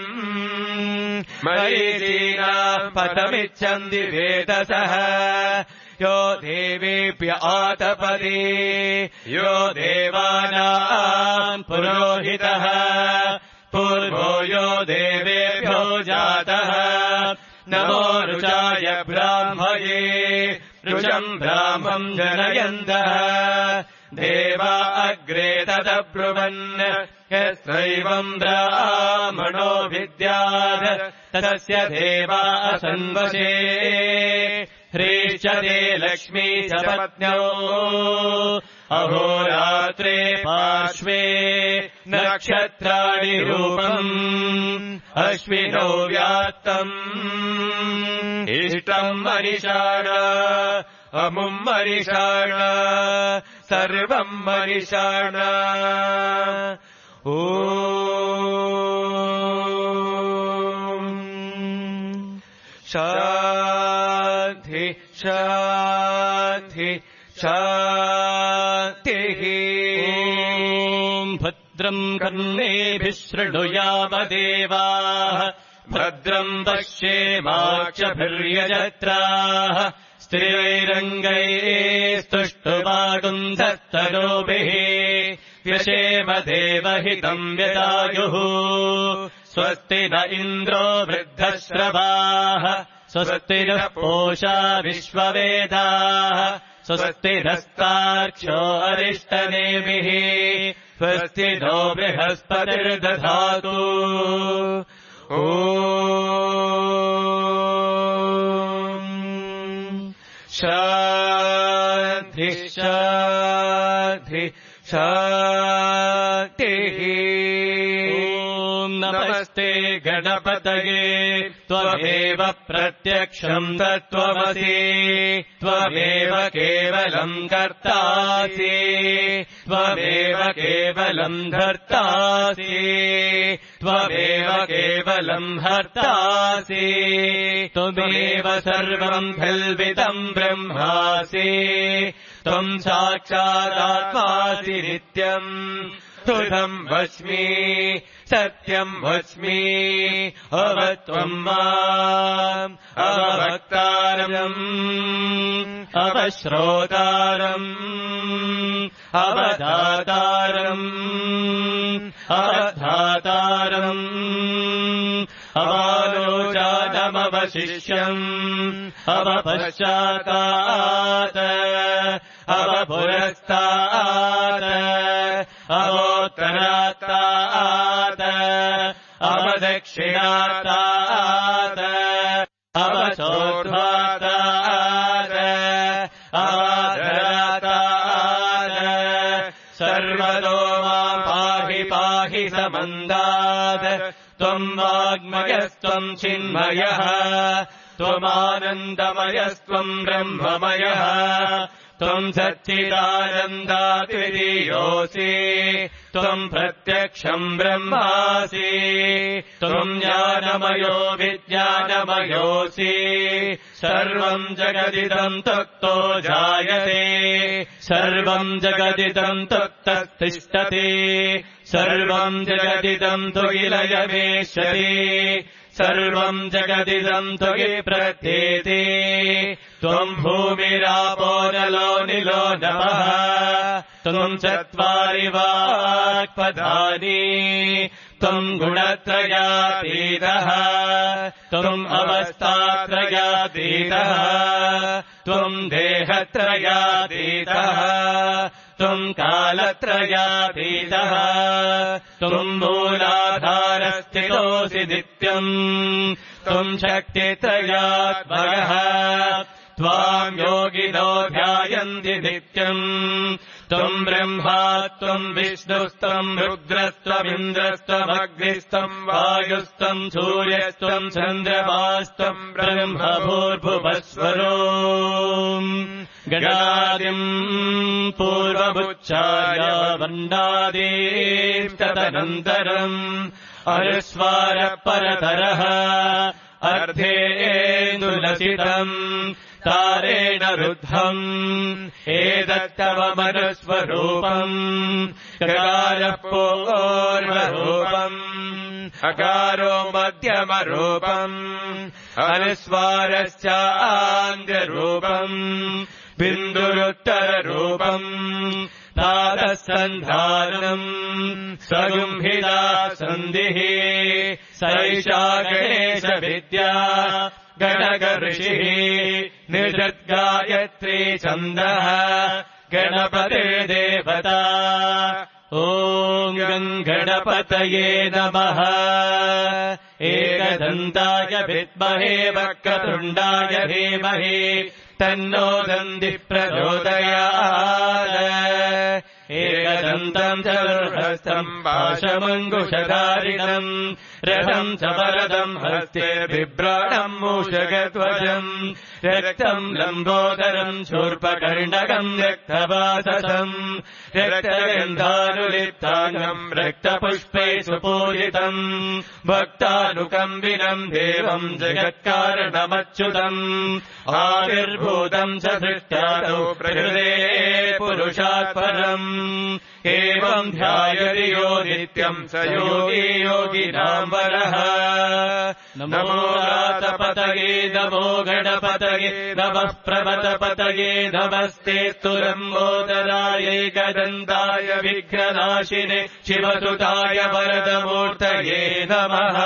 मरीचीनाः पतमिच्छन्ति वेदसः यो देवेभ्य आतपति यो देवानाम् पुरोहितः पूर्वो यो देवेभ्यो जातः नमो रुचाय ब्राह्मये रुचम् ब्राह्मम् जनयन्तः देवा अग्रे तदब्रुवन् यस्त्रैवम् ब्राह्मणो विद्यात् तस्य देवा असन्वशे ह्रीश्चते लक्ष्मी च पत्न्यौ अहोरात्रे पार्श्वे नक्षत्राणि रूपम् अश्विनौ व्यात्तम् इष्टम् मनिषाण अमुम् मनिषाण सर्वम् मनिषाण शान्ति शान्ति शान्तिः भद्रम् कर्णेभिः शृणुयाम देवाः भद्रम् पश्येमाक्षभिर्यजत्राः स्थिरैरङ्गैस्तुष्टुवागुन्धस्तनूभिः व्यशेम देवहितम् व्यदायुः स्वस्ति न इन्द्रो वृद्धश्रवाः स्वस्ति नः पूषा विश्ववेदाः स्वस्ति नस्तार्क्ष्यो अरिष्टनेमिः स्वस्ति नो बृहस्पतिर्दधातु ॐ शान्ति शान्ति शान्तिः नमस्ते गणपतये त्वमेव प्रत्यक्षम् तत्त्वमसि त्वमेव केवलम् कर्तासि त्वमेव केवलम् धर्तासि त्वमेव केवलम् हर्तासि त्वमेव सर्वम् कल्पितम् ब्रह्मासि त्वम् साक्षादात्मासि नित्यम् तुधम् वच्मि सत्यम् वच्मि अवत्वम् माम् अवक्तारम् अवश्रोतारम् अवधातारम् अवधातारम् अवालोचानमवशिष्यम् अवपश्चातात् अवपुरस्तात् अवोत्तरात्तात् अवदक्षिणात्तात् अवचोर्ध्वात्तात् अवाधरात्तात् सर्वतो माम् पाहि पाहि समन्दात् त्वम् वाग्मयस्त्वम् चिन्मयः त्वमानन्दमयस्त्वम् ब्रह्ममयः त्वम् सच्चिदानन्दाद्वितीयोऽसि त्वम् प्रत्यक्षम् ब्रह्मासि त्वम् ज्ञानमयो विज्ञानमयोऽसि सर्वम् जगदिदम् तत्तो जायते सर्वम् जगदिदम् तत्ततिष्ठति सर्वम् जगदिदम् त्वयिलयमेष्यति सर्वम् जगदिदम् त्वयि प्रत्येति त्वम् भूमिरापो नलो निलो नभः त्वम् चत्वारि वाक्पदानि त्वम् गुणत्रयातीतः त्वम् अवस्थात्रयातीतः त्वम् देहत्रयातीतः त्वम् कालत्रयातीतः त्वम् मूलाधारस्थितोऽसि नित्यम् त्वम् शक्तित्रयात्मकः त्वाम् योगिनो ध्यायन्ति नित्यम् त्वम् ब्रह्मा त्वम् विष्णुस्त्वम् रुद्रस्त्वमिन्द्रस्त्वमग्निस्त्वम् वायुस्त्वम् सूर्यस्त्वम् चन्द्रमास्त्वम् ब्रह्म भूर्भुवस्वरो गणादिम् पूर्वमुच्चार्य वर्णादीस्तदनन्तरम् अनुस्वारः परतरः अर्धेन्दुलसितम् तारेण रुद्धम् एतत्तवमनुस्वरूपम् ककारः पूर्वरूपम् अकारो मध्यमरूपम् अनुस्वारश्चान्द्यरूपम् बिन्दुरुत्तररूपम् नादः सन्धानम् सगुम्भिदा सन्धिः सैषा गणेशविद्या गणगऋषिः निषद्गायत्री छन्दः गणपतिर्देवता ॐ गणपतये नमः एकदन्ताय विद्महे वक्रतुण्डाय धीमहि तन्नो दन्तिः प्रचोदयात् एकदन्तम् चतुर्हस्तम् पाशमङ्कुशधारिणम् रथम् च वरदम् हस्ते बिभ्राणम् मूषकध्वजम् रक्तम् लम्बोदरम् शूर्पकर्णकम् रक्तवाससम् रक्तगन्धानुलिप्ताङ्गम् रक्तपुष्पै सुपूजितम् भक्तानुकम्बिनम् देवम् जगत्कारणमच्युतम् आविर्भूतम् च सृष्ट्यादौ प्रकृते पुरुषात् परम् एवम् ध्यायति यो नित्यम् स योगी योगिनाम् वरः नमो रातपतये नमो गणपतये नमः प्रमथपतये नमस्ते लम्बोदराय एकदन्ताय विघ्ननाशिने शिवसुताय वरदमूर्तये नमः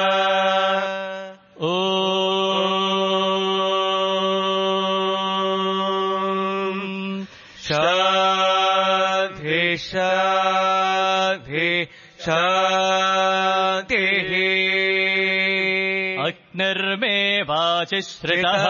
ॐ शान्तिः अग्निर्मे वाचिश्रितः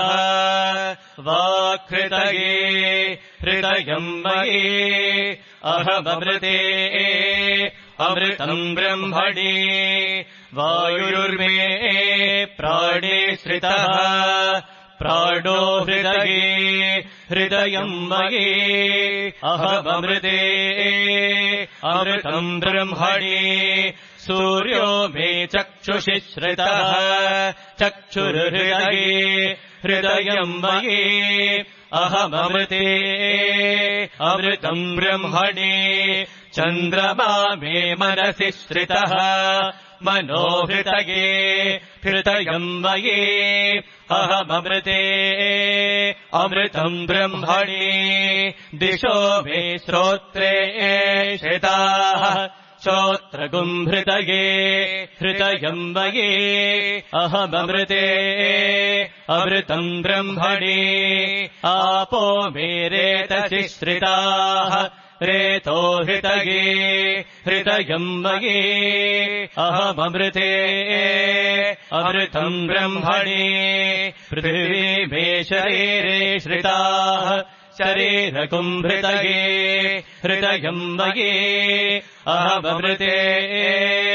वाक्हृतये हृदयम् मयि अहममृते अमृतम् ब्रह्मणि वायुर्मे प्राणे श्रितः प्राणो हृदये हृदयम् मयि अहममृते अमृतम् ब्रह्मणि सूर्यो मे चक्षुषि श्रितः चक्षुर्हृदये हृदयम् मयि अहममृते अमृतम् ब्रह्मणि चन्द्रमा मे मनसि श्रितः मनो हृदये हृदयम् मयि अहममृते अमृतम् ब्रह्मणि दिशो मे श्रोत्रे श्रिताः श्रोत्रगुम् हृदये हृदयम् मयि अहममृते अमृतम् ब्रह्मणि आपो मे रेतसि श्रिताः रेतो हृदये हृदयम् मयि अहममृते अमृतम् ब्रह्मणि पृथिवी मे शरीरे श्रिताः शरीरकुम् हृदये हृदयम् मयि अहममृते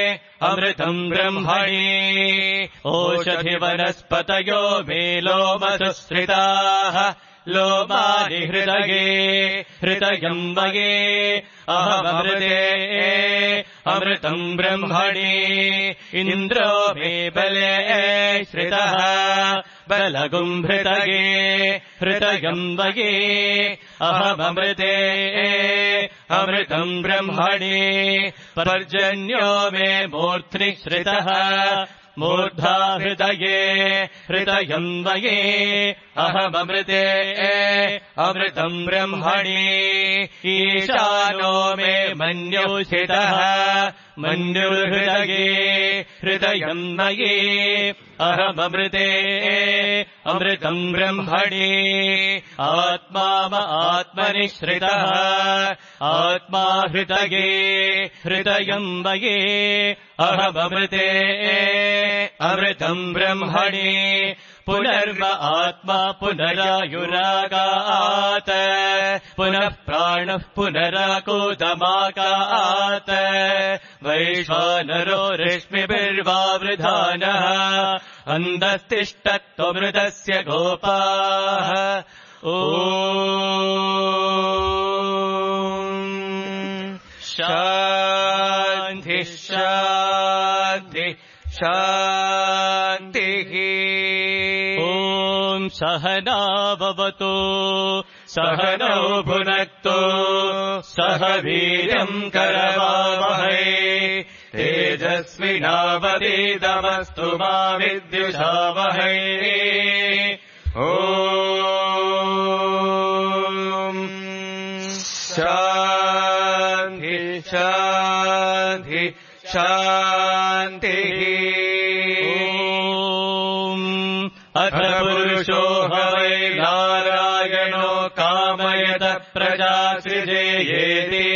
अमृतम् ब्रह्मणि ओषधिवनस्पतयो मे लोमसुश्रिताः लोमानि हृदये हृदयम् वये अहममृते अमृतम् ब्रह्मणि इन्द्रो मे बले श्रितः बलगुम् हृदये हृदयम् वये अहममृते अमृतम् ब्रह्मणि पर्जन्यो मे मूर्ध्नि श्रितः मूर्धा हृदये हृदयम् वये अहममृते अमृतम् ब्रह्मणि ईशानो मे मन्युषितः मन्युर्हृदये हृदयम् वये अहममृते अमृतम् ब्रह्मणि आत्मा आत्मनि श्रितः आत्मा हृदये हृदयम् वये अहममृते अमृतम् ब्रह्मणि पुनर्व आत्मा पुनरायुरागात् पुनः प्राणः पुनराकूतमागात् वैश्वानरो रश्मिभिर्वावृधानः अन्धस्तिष्ठत्वमृतस्य गोपाः ॐ शान्ति शान्ति शान्तिः ॐ सहना भवतु सहनौ भुनक्तु सह वीर्यम् करवावहै तेजस्विनावतीतमस्तु मा विद्विषावहै ॐ शान्ति शान्ति शान्तिः अथ पुरुषो ह वै नारायणो कामयत प्रजा सृजेयेति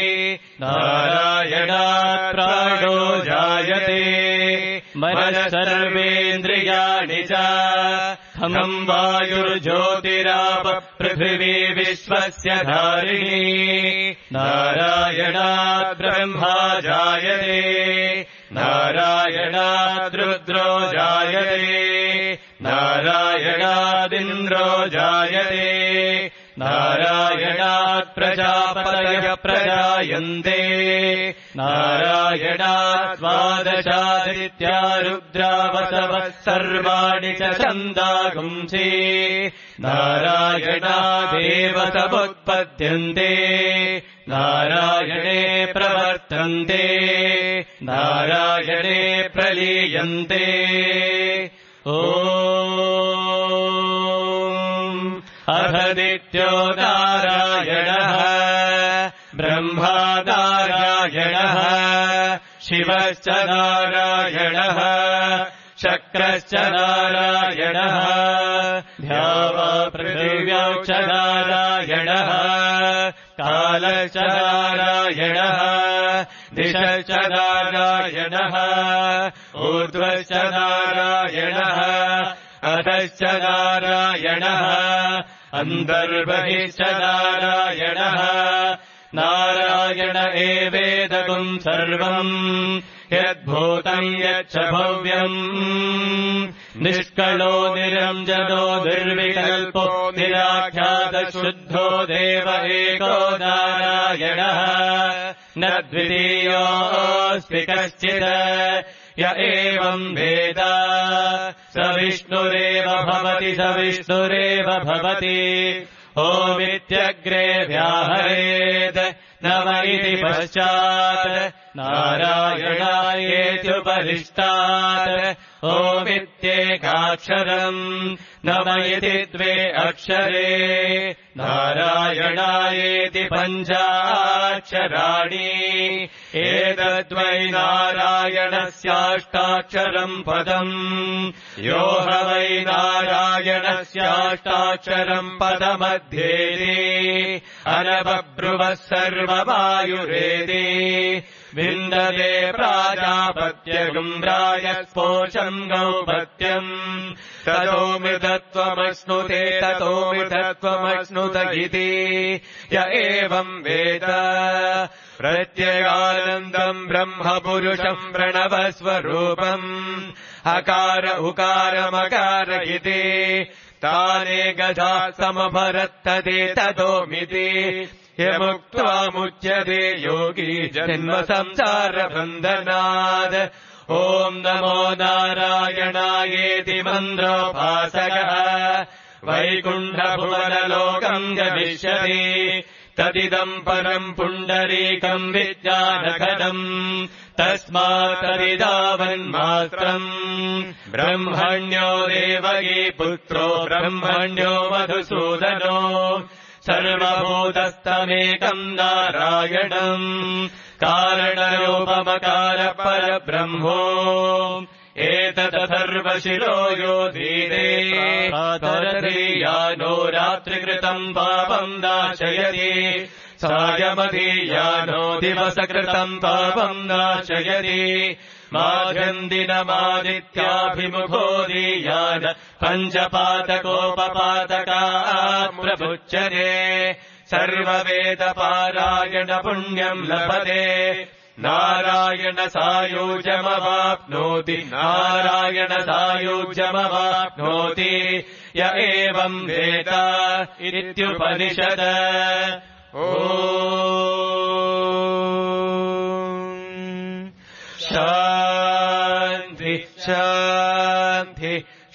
नारायणात् प्राणो जायते मनः सर्वेन्द्रियाणि च खम् वायुर्ज्योतिराप पृथिवी विश्वस्य धारिणी नारायणात् ब्रह्मा जायते नारायणात् रुद्रो जायते नारायणादिन्द्रो जायते नारायणात् प्रजापतयः प्रजायन्ते नारायणात् द्वादशादित्या रुद्रावसवः सर्वाणि च छन्दागुंसि नारायणादेव समुत्पद्यन्ते नारायणे प्रवर्तन्ते नारायणे प्रलीयन्ते ॐ अधदित्यो नारायणः ब्रह्मा नारायणः शिवश्च नारायणः शक्रश्च नारायणः द्यावा पृथिव्याश्च नारायणः कालश्च नारायणः दिशश्च नारायणः ऊर्ध्वश्च नारायणः अधश्च नारायणः अन्तर्बहिश्च नारायणः नारायण एवेदगुम् सर्वम् यद्भूतम् यच्च भव्यम् निष्कलो निरञ्जनो निर्विकल्पो निराख्यातशुद्धो देव एको नारायणः न द्वितीयोऽस्ति कश्चित् य एवम् वेद स विष्णुरेव भवति स विष्णुरेव भवति ओमित्यग्रे व्याहरेत् नम इति पश्चात् नारायणायेत्युपरिष्टात् ओमित्येकाक्षरम् नम इति द्वे अक्षरे नारायणायेति पञ्चाक्षराणि एतद्वै नारायणस्याष्टाक्षरम् पदम् यो ह वै नारायणस्याष्टाक्षरम् पदमध्येति अनबभ्रुवः सर्ववायुरेति विन्दते प्राजापत्यगुम्राय स्पोषम् गौपत्यम् ततोऽमृतत्वमश्नुते ततोऽमृतत्वमश्नुत इति य एवम् वेद प्रत्यगानन्दम् ब्रह्मपुरुषम् प्रणवस्वरूपम् अकार उकारमकार इति तानेकधा समभरत्तते ततोमिति यमुक्त्वा मुच्यते योगी जन्म संसारबन्धनात् ॐ नमो नारायणायेति मन्द्रोपासकः वैकुण्ठभुवनलोकम् गमिष्यति तदिदम् परम् पुण्डरीकम् विज्ञानघनम् तस्मात्तदिदावन्मात्रम् ब्रह्मण्यो देवकी पुत्रो ब्रह्मण्यो मधुसूदनो सर्वभूतस्तमेकम् नारायणम् कारणरूपमकारपरब्रह्मो एतदथर्वशिरो यो धीरे प्रातरधीयानो रात्रिकृतम् पापम् नाशयति सायमधीयानो दिवसकृतम् पापम् नाशयति माघन्दिनमादित्याभिमुखो दीयान पञ्चपातकोपपातकात् प्रमुच्यते सर्ववेदपारायण पुण्यम् लभते नारायण सायुज्यमवाप्नोति नारायण सायुज्यमवाप्नोति य एवम् वेद इत्युपनिषद ॐ शान्ति शान्ति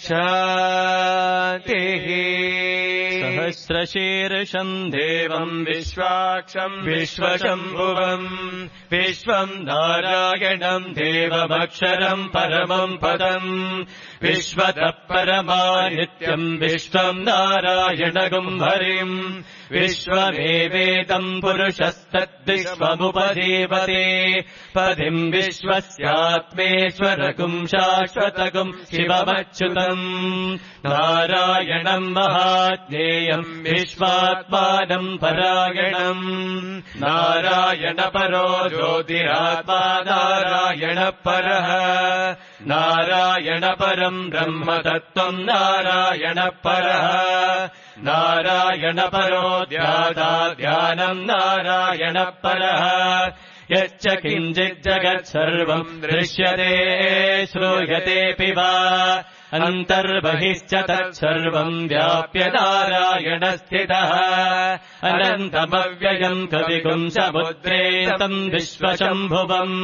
शान्तिः सहस्रशीर्षम् देवम् विश्वाक्षम् विश्वशम्भुवम् विश्वम् नारायणम् देवमक्षरम् परमम् पदम् विश्वतः परमानित्यम् विश्वम् नारायणगुम् हरिम् विश्वमेवेदम् पुरुषस्तद्विश्वमुपजीवते पदिम् विश्वस्यात्मेश्वरगुम् शाश्वतगुम् शिवमच्युतम् नारायणम् महाज्ञेयम् विश्वात्मानम् परायणम् नारायणपरो ज्योतिरात्मा नारायणपरः नारायणपरम् ब्रह्मतत्त्वम् नारायणपरः नारायणपरो ध्यानम् नारायणपरः यच्च किञ्चिज्जगत् सर्वम् दृश्यते श्रूयतेऽपि वा अन्तर्बहिश्च तत्सर्वम् व्याप्य नारायण स्थितः अनन्तमव्ययम् कविगुम् समुद्रेतम् विश्वशम्भुवम्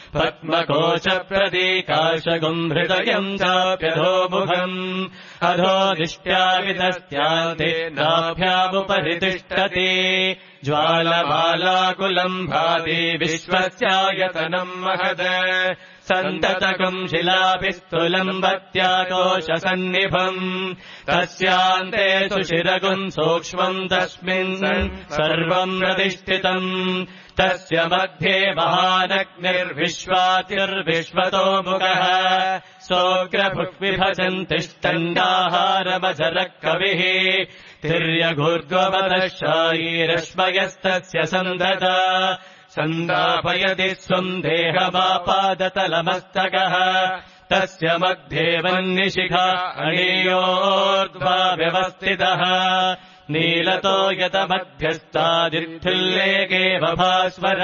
पद्मकोशप्रतीकाशगुम् हृदयम् चाप्यधोमुखम् अधो दिष्ट्याविदस्त्यान्ते नाभ्यामुपरि तिष्ठति ज्वालमालाकुलम् भाति विश्वस्यायतनम् महद सन्ततकम् शिलाभिस्तुलम् वत्याकोशसन्निभम् तस्यान्ते सुशिरगुम् सूक्ष्मम् तस्मिन् सर्वम् प्रतिष्ठितम् तस्य मध्ये महानग्निर्विश्वातिर्विश्वतो मुखः सोऽग्रभुग्विभजन् तिष्ठन्नाहारमजरः कविः तिर्यघूर्ध्वपदः शायीरश्मयस्तस्य सन्दता सन्दापयति स्वम् देहमापादतलमस्तकः तस्य मध्ये वह्निशिखा अणीयोर्ध्वा व्यवस्थितः नीलतो यतमध्यस्तादिर्थुल्लेकेव भास्वर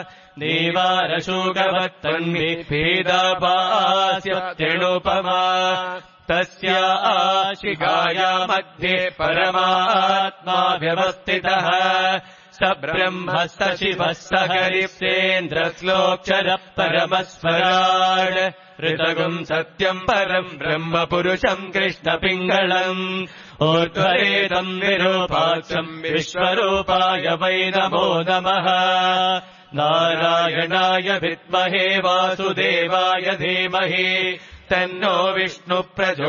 नीवारशूकवत्तन्निभीदापास्यत्यणुपमा तस्या आशिकाया मध्ये परमात्मा व्यवस्थितः स ब्रह्म स शिवः स हरिश्चेन्द्रश्लोक्षरः परमस्वराट् ऋतगुम् सत्यम् परम् ब्रह्म पुरुषम् कृष्णपिङ्गलम् ऊर्ध्वरेदम् विरूपाक्षम् विश्वरूपाय वै नमो नमः नारायणाय विद्महे वासुदेवाय धीमहि तन्नो विष्णु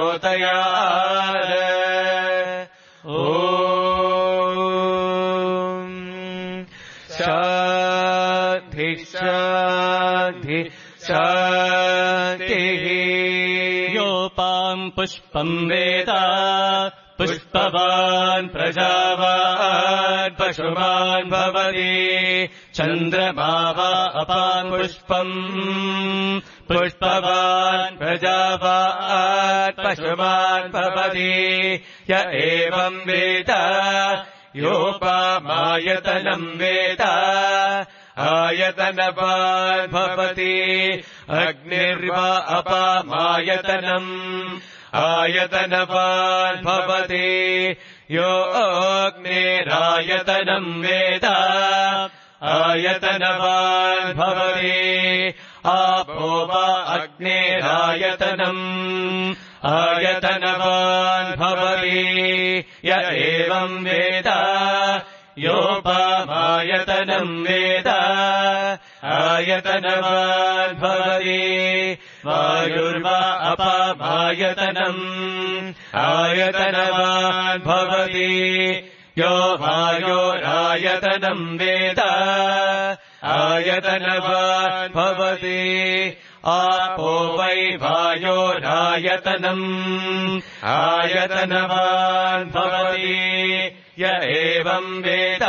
प्रचोदयात् ॐ शान्ति शान्ति शान्तिः योपाम् पुष्पम् वेद पुष्पवान् प्रजावान् पशुमान् भवति चन्द्रमा वा अपान् पुष्पम् पुष्पवान् प्रजावान् पशुमान् भवति य एवम् वेद योपामायतनम् वेद आयतनवान् भवति अग्निर्वा अपामायतनम् आयतनवान् भवति यो अग्निरायतनम् वेद आयतनवान् भवति आपो वा अग्निरायतनम् आयतनवान् भवति य एवम् वेद योपमायतनम् वेद आयतनवान् भवति वायुर्वा अपमायतनम् आयतनवान् भवति यो वायोरायतनम् वेद आयतनवान् भवति आपो वै वायोरायतनम् आयतनवान् भवति य एवम् वेद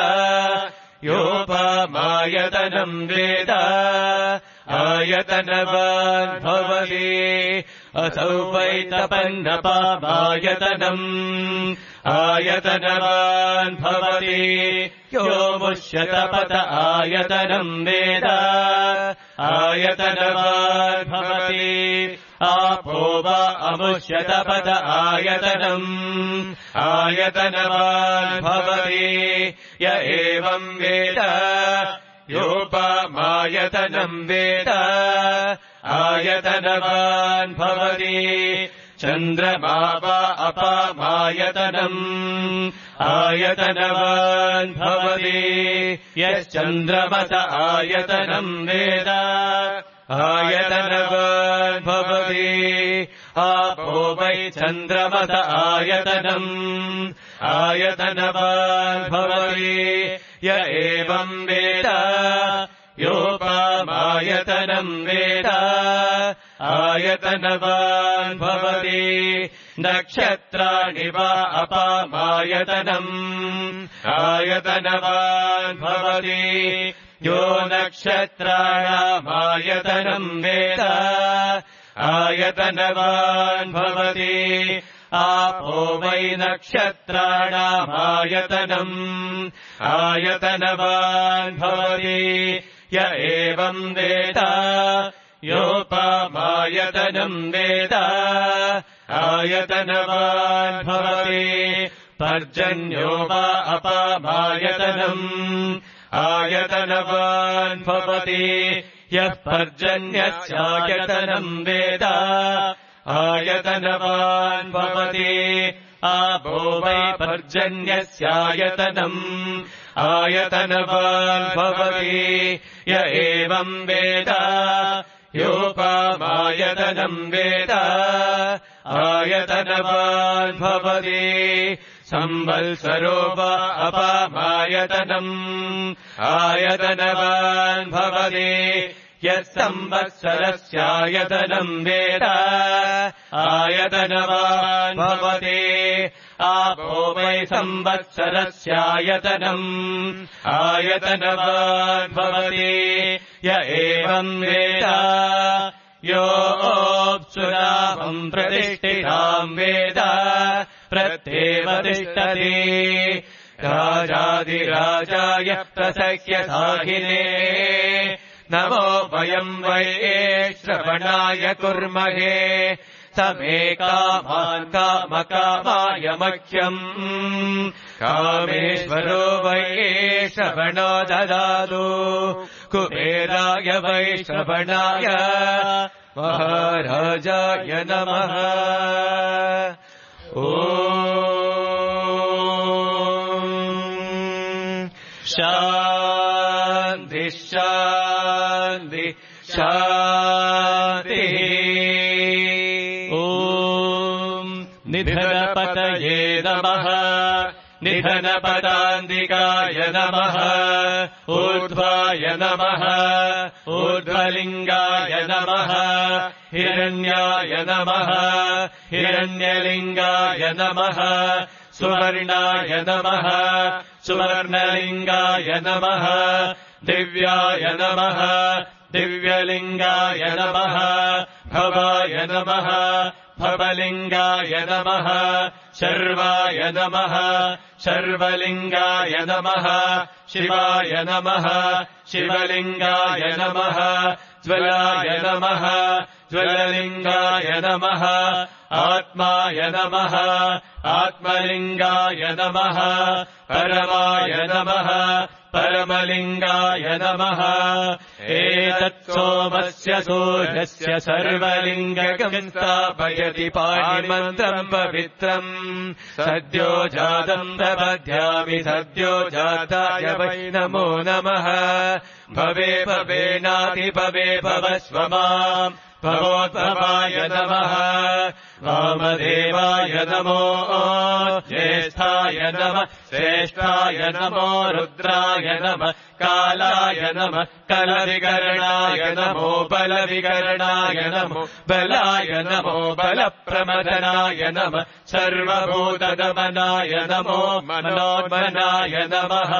योपमायतनम् वेद आयतनवान् भवति असौ वै तपन्नपामायतनम् आयतनवान् भवति यो मुष्यतपत आयतनम् वेद आयतनवान् भवति आपो वा अमुष्यतपत आयतनम् आयतनवान् भवति य एवम् वेद योपमायतनम् वेद आयतनवान् भवति चन्द्रमा वा अपामायतनम् आयतनवान् भवति यश्चन्द्रमस आयतनम् वेद आयतनवान् भवति आपो वै चन्द्रमस आयतनम् आयतनवान् भवति य एवम् वेद योपमायतनम् वेद आयतनवान् भवति नक्षत्राणि वा अपामायतनम् आयतनवान् भवति यो नक्षत्राणामायतनम् वेद आयतनवान् भवति आपो वै नक्षत्राणामायतनम् आयतनवान् भवति य एवम् वेद योपमायतनम् वेद आयतनवान् भवति पर्जन्यो वा अपामायतनम् आयतनवान् भवति यः पर्जन्यस्यायतनम् वेद आयतनवान् भवति आपो वै पर्जन्यस्यायतनम् आयतनवान् भवति य एवम् वेद योपमायतनम् वेद आयतनवान् भवति संवत्सरो वा अपामायतनम् आयतनवान् भवति यः संवत्सरस्यायतनम् वेद आयतनवान् भवति आपो वै संवत्सरस्यायतनम् आयतनवान् भवति य एवम् वेद योऽप्सुरामम् प्रतिष्ठिताम् वेद प्रत्येव तिष्ठति राजाधिराजाय प्रसह्य साहिने नमो वयम् वै श्रवणाय कुर्महे समे कामान् कामकामाय मह्यम् कामेश्वरो वै श्रवणो ददातु कुबेराय वै श्रवणाय महाराजाय नमः ॐ शान्ति शान्ति शान्तिः ॐ निधनपतये नमः निधनपदान्तिकाय नमः ऊर्ध्वाय नमः ऊर्ध्वलिङ्गाय नमः हिरण्याय नमः हिरण्यलिङ्गाय नमः सुवर्णाय नमः सुवर्णलिङ्गाय नमः दिव्याय नमः दिव्यलिङ्गाय नमः भवाय नमः भवलिङ्गाय नमः शर्वाय नमः शर्वलिङ्गाय नमः शिवाय नमः शिवलिङ्गाय नमः ज्वलाय नमः ज्वललिङ्गाय नमः आत्माय नमः आत्मलिङ्गाय नमः परमाय नमः परमलिङ्गाय नमः एतत् सोमस्य सूर्यस्य सर्वलिङ्गकम् स्थापयति पाणिमन्त्रम् पवित्रम् सद्यो जातम् प्रपद्यामि सद्यो जाताय वै नमो नमः भवे भवेनाति भवे भवस्व माम् भवोद्भवाय नमः वामदेवाय नमो ज्येष्ठाय नमः श्रेष्ठाय नमो रुद्राय नमः कालाय नमः कलविकरणाय नमो बलविकरणाय नमो बलाय नमो बलप्रमदनाय नमः सर्वभूतदमनाय नमो मनोन्मनाय नमः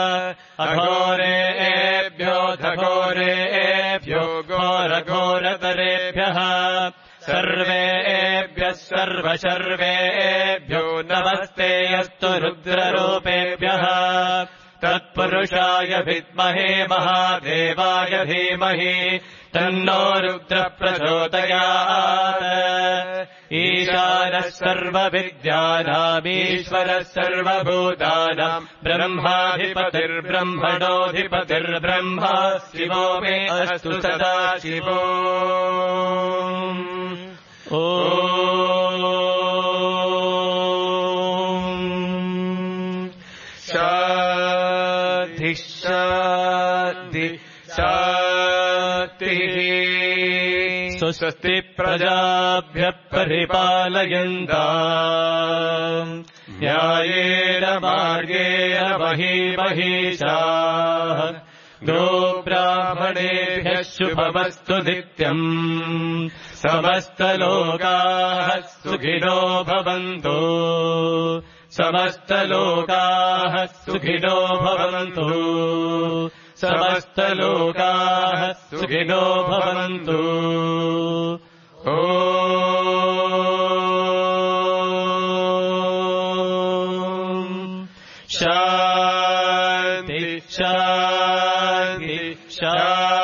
अघोरेभ्यो घोरेभ्यो घोरघोरतरेभ्यः सर्वेभ्यः सर्वशर्वेभ्यो नमस्ते अस्तु रुद्ररूपेभ्यः तत्पुरुषाय विद्महे महादेवाय धीमहि तन्नो रुद्रः प्रचोदयात् ईशानः सर्वविद्यानामीश्वरः सर्वभूतानाम् ब्रह्माधिपतिर्ब्रह्मणोऽधिपतिर्ब्रह्मा शिवो मे अस्तु सदा शिवो ॐ शान्तिः स्वस्ति प्रजाभ्यः परिपालयन्ताम् न्यायेन मार्गेण महीमहीषाः गोब्राह्मणेभ्यः शुभमस्तु नित्यम् समस्तलोकाः सुखिनो भवन्तु समस्तलोकाः सुखिनो भवन्तु समस्तलोकाः सुखिनो भवन्तु ॐ शान्ति शान्ति शान्ति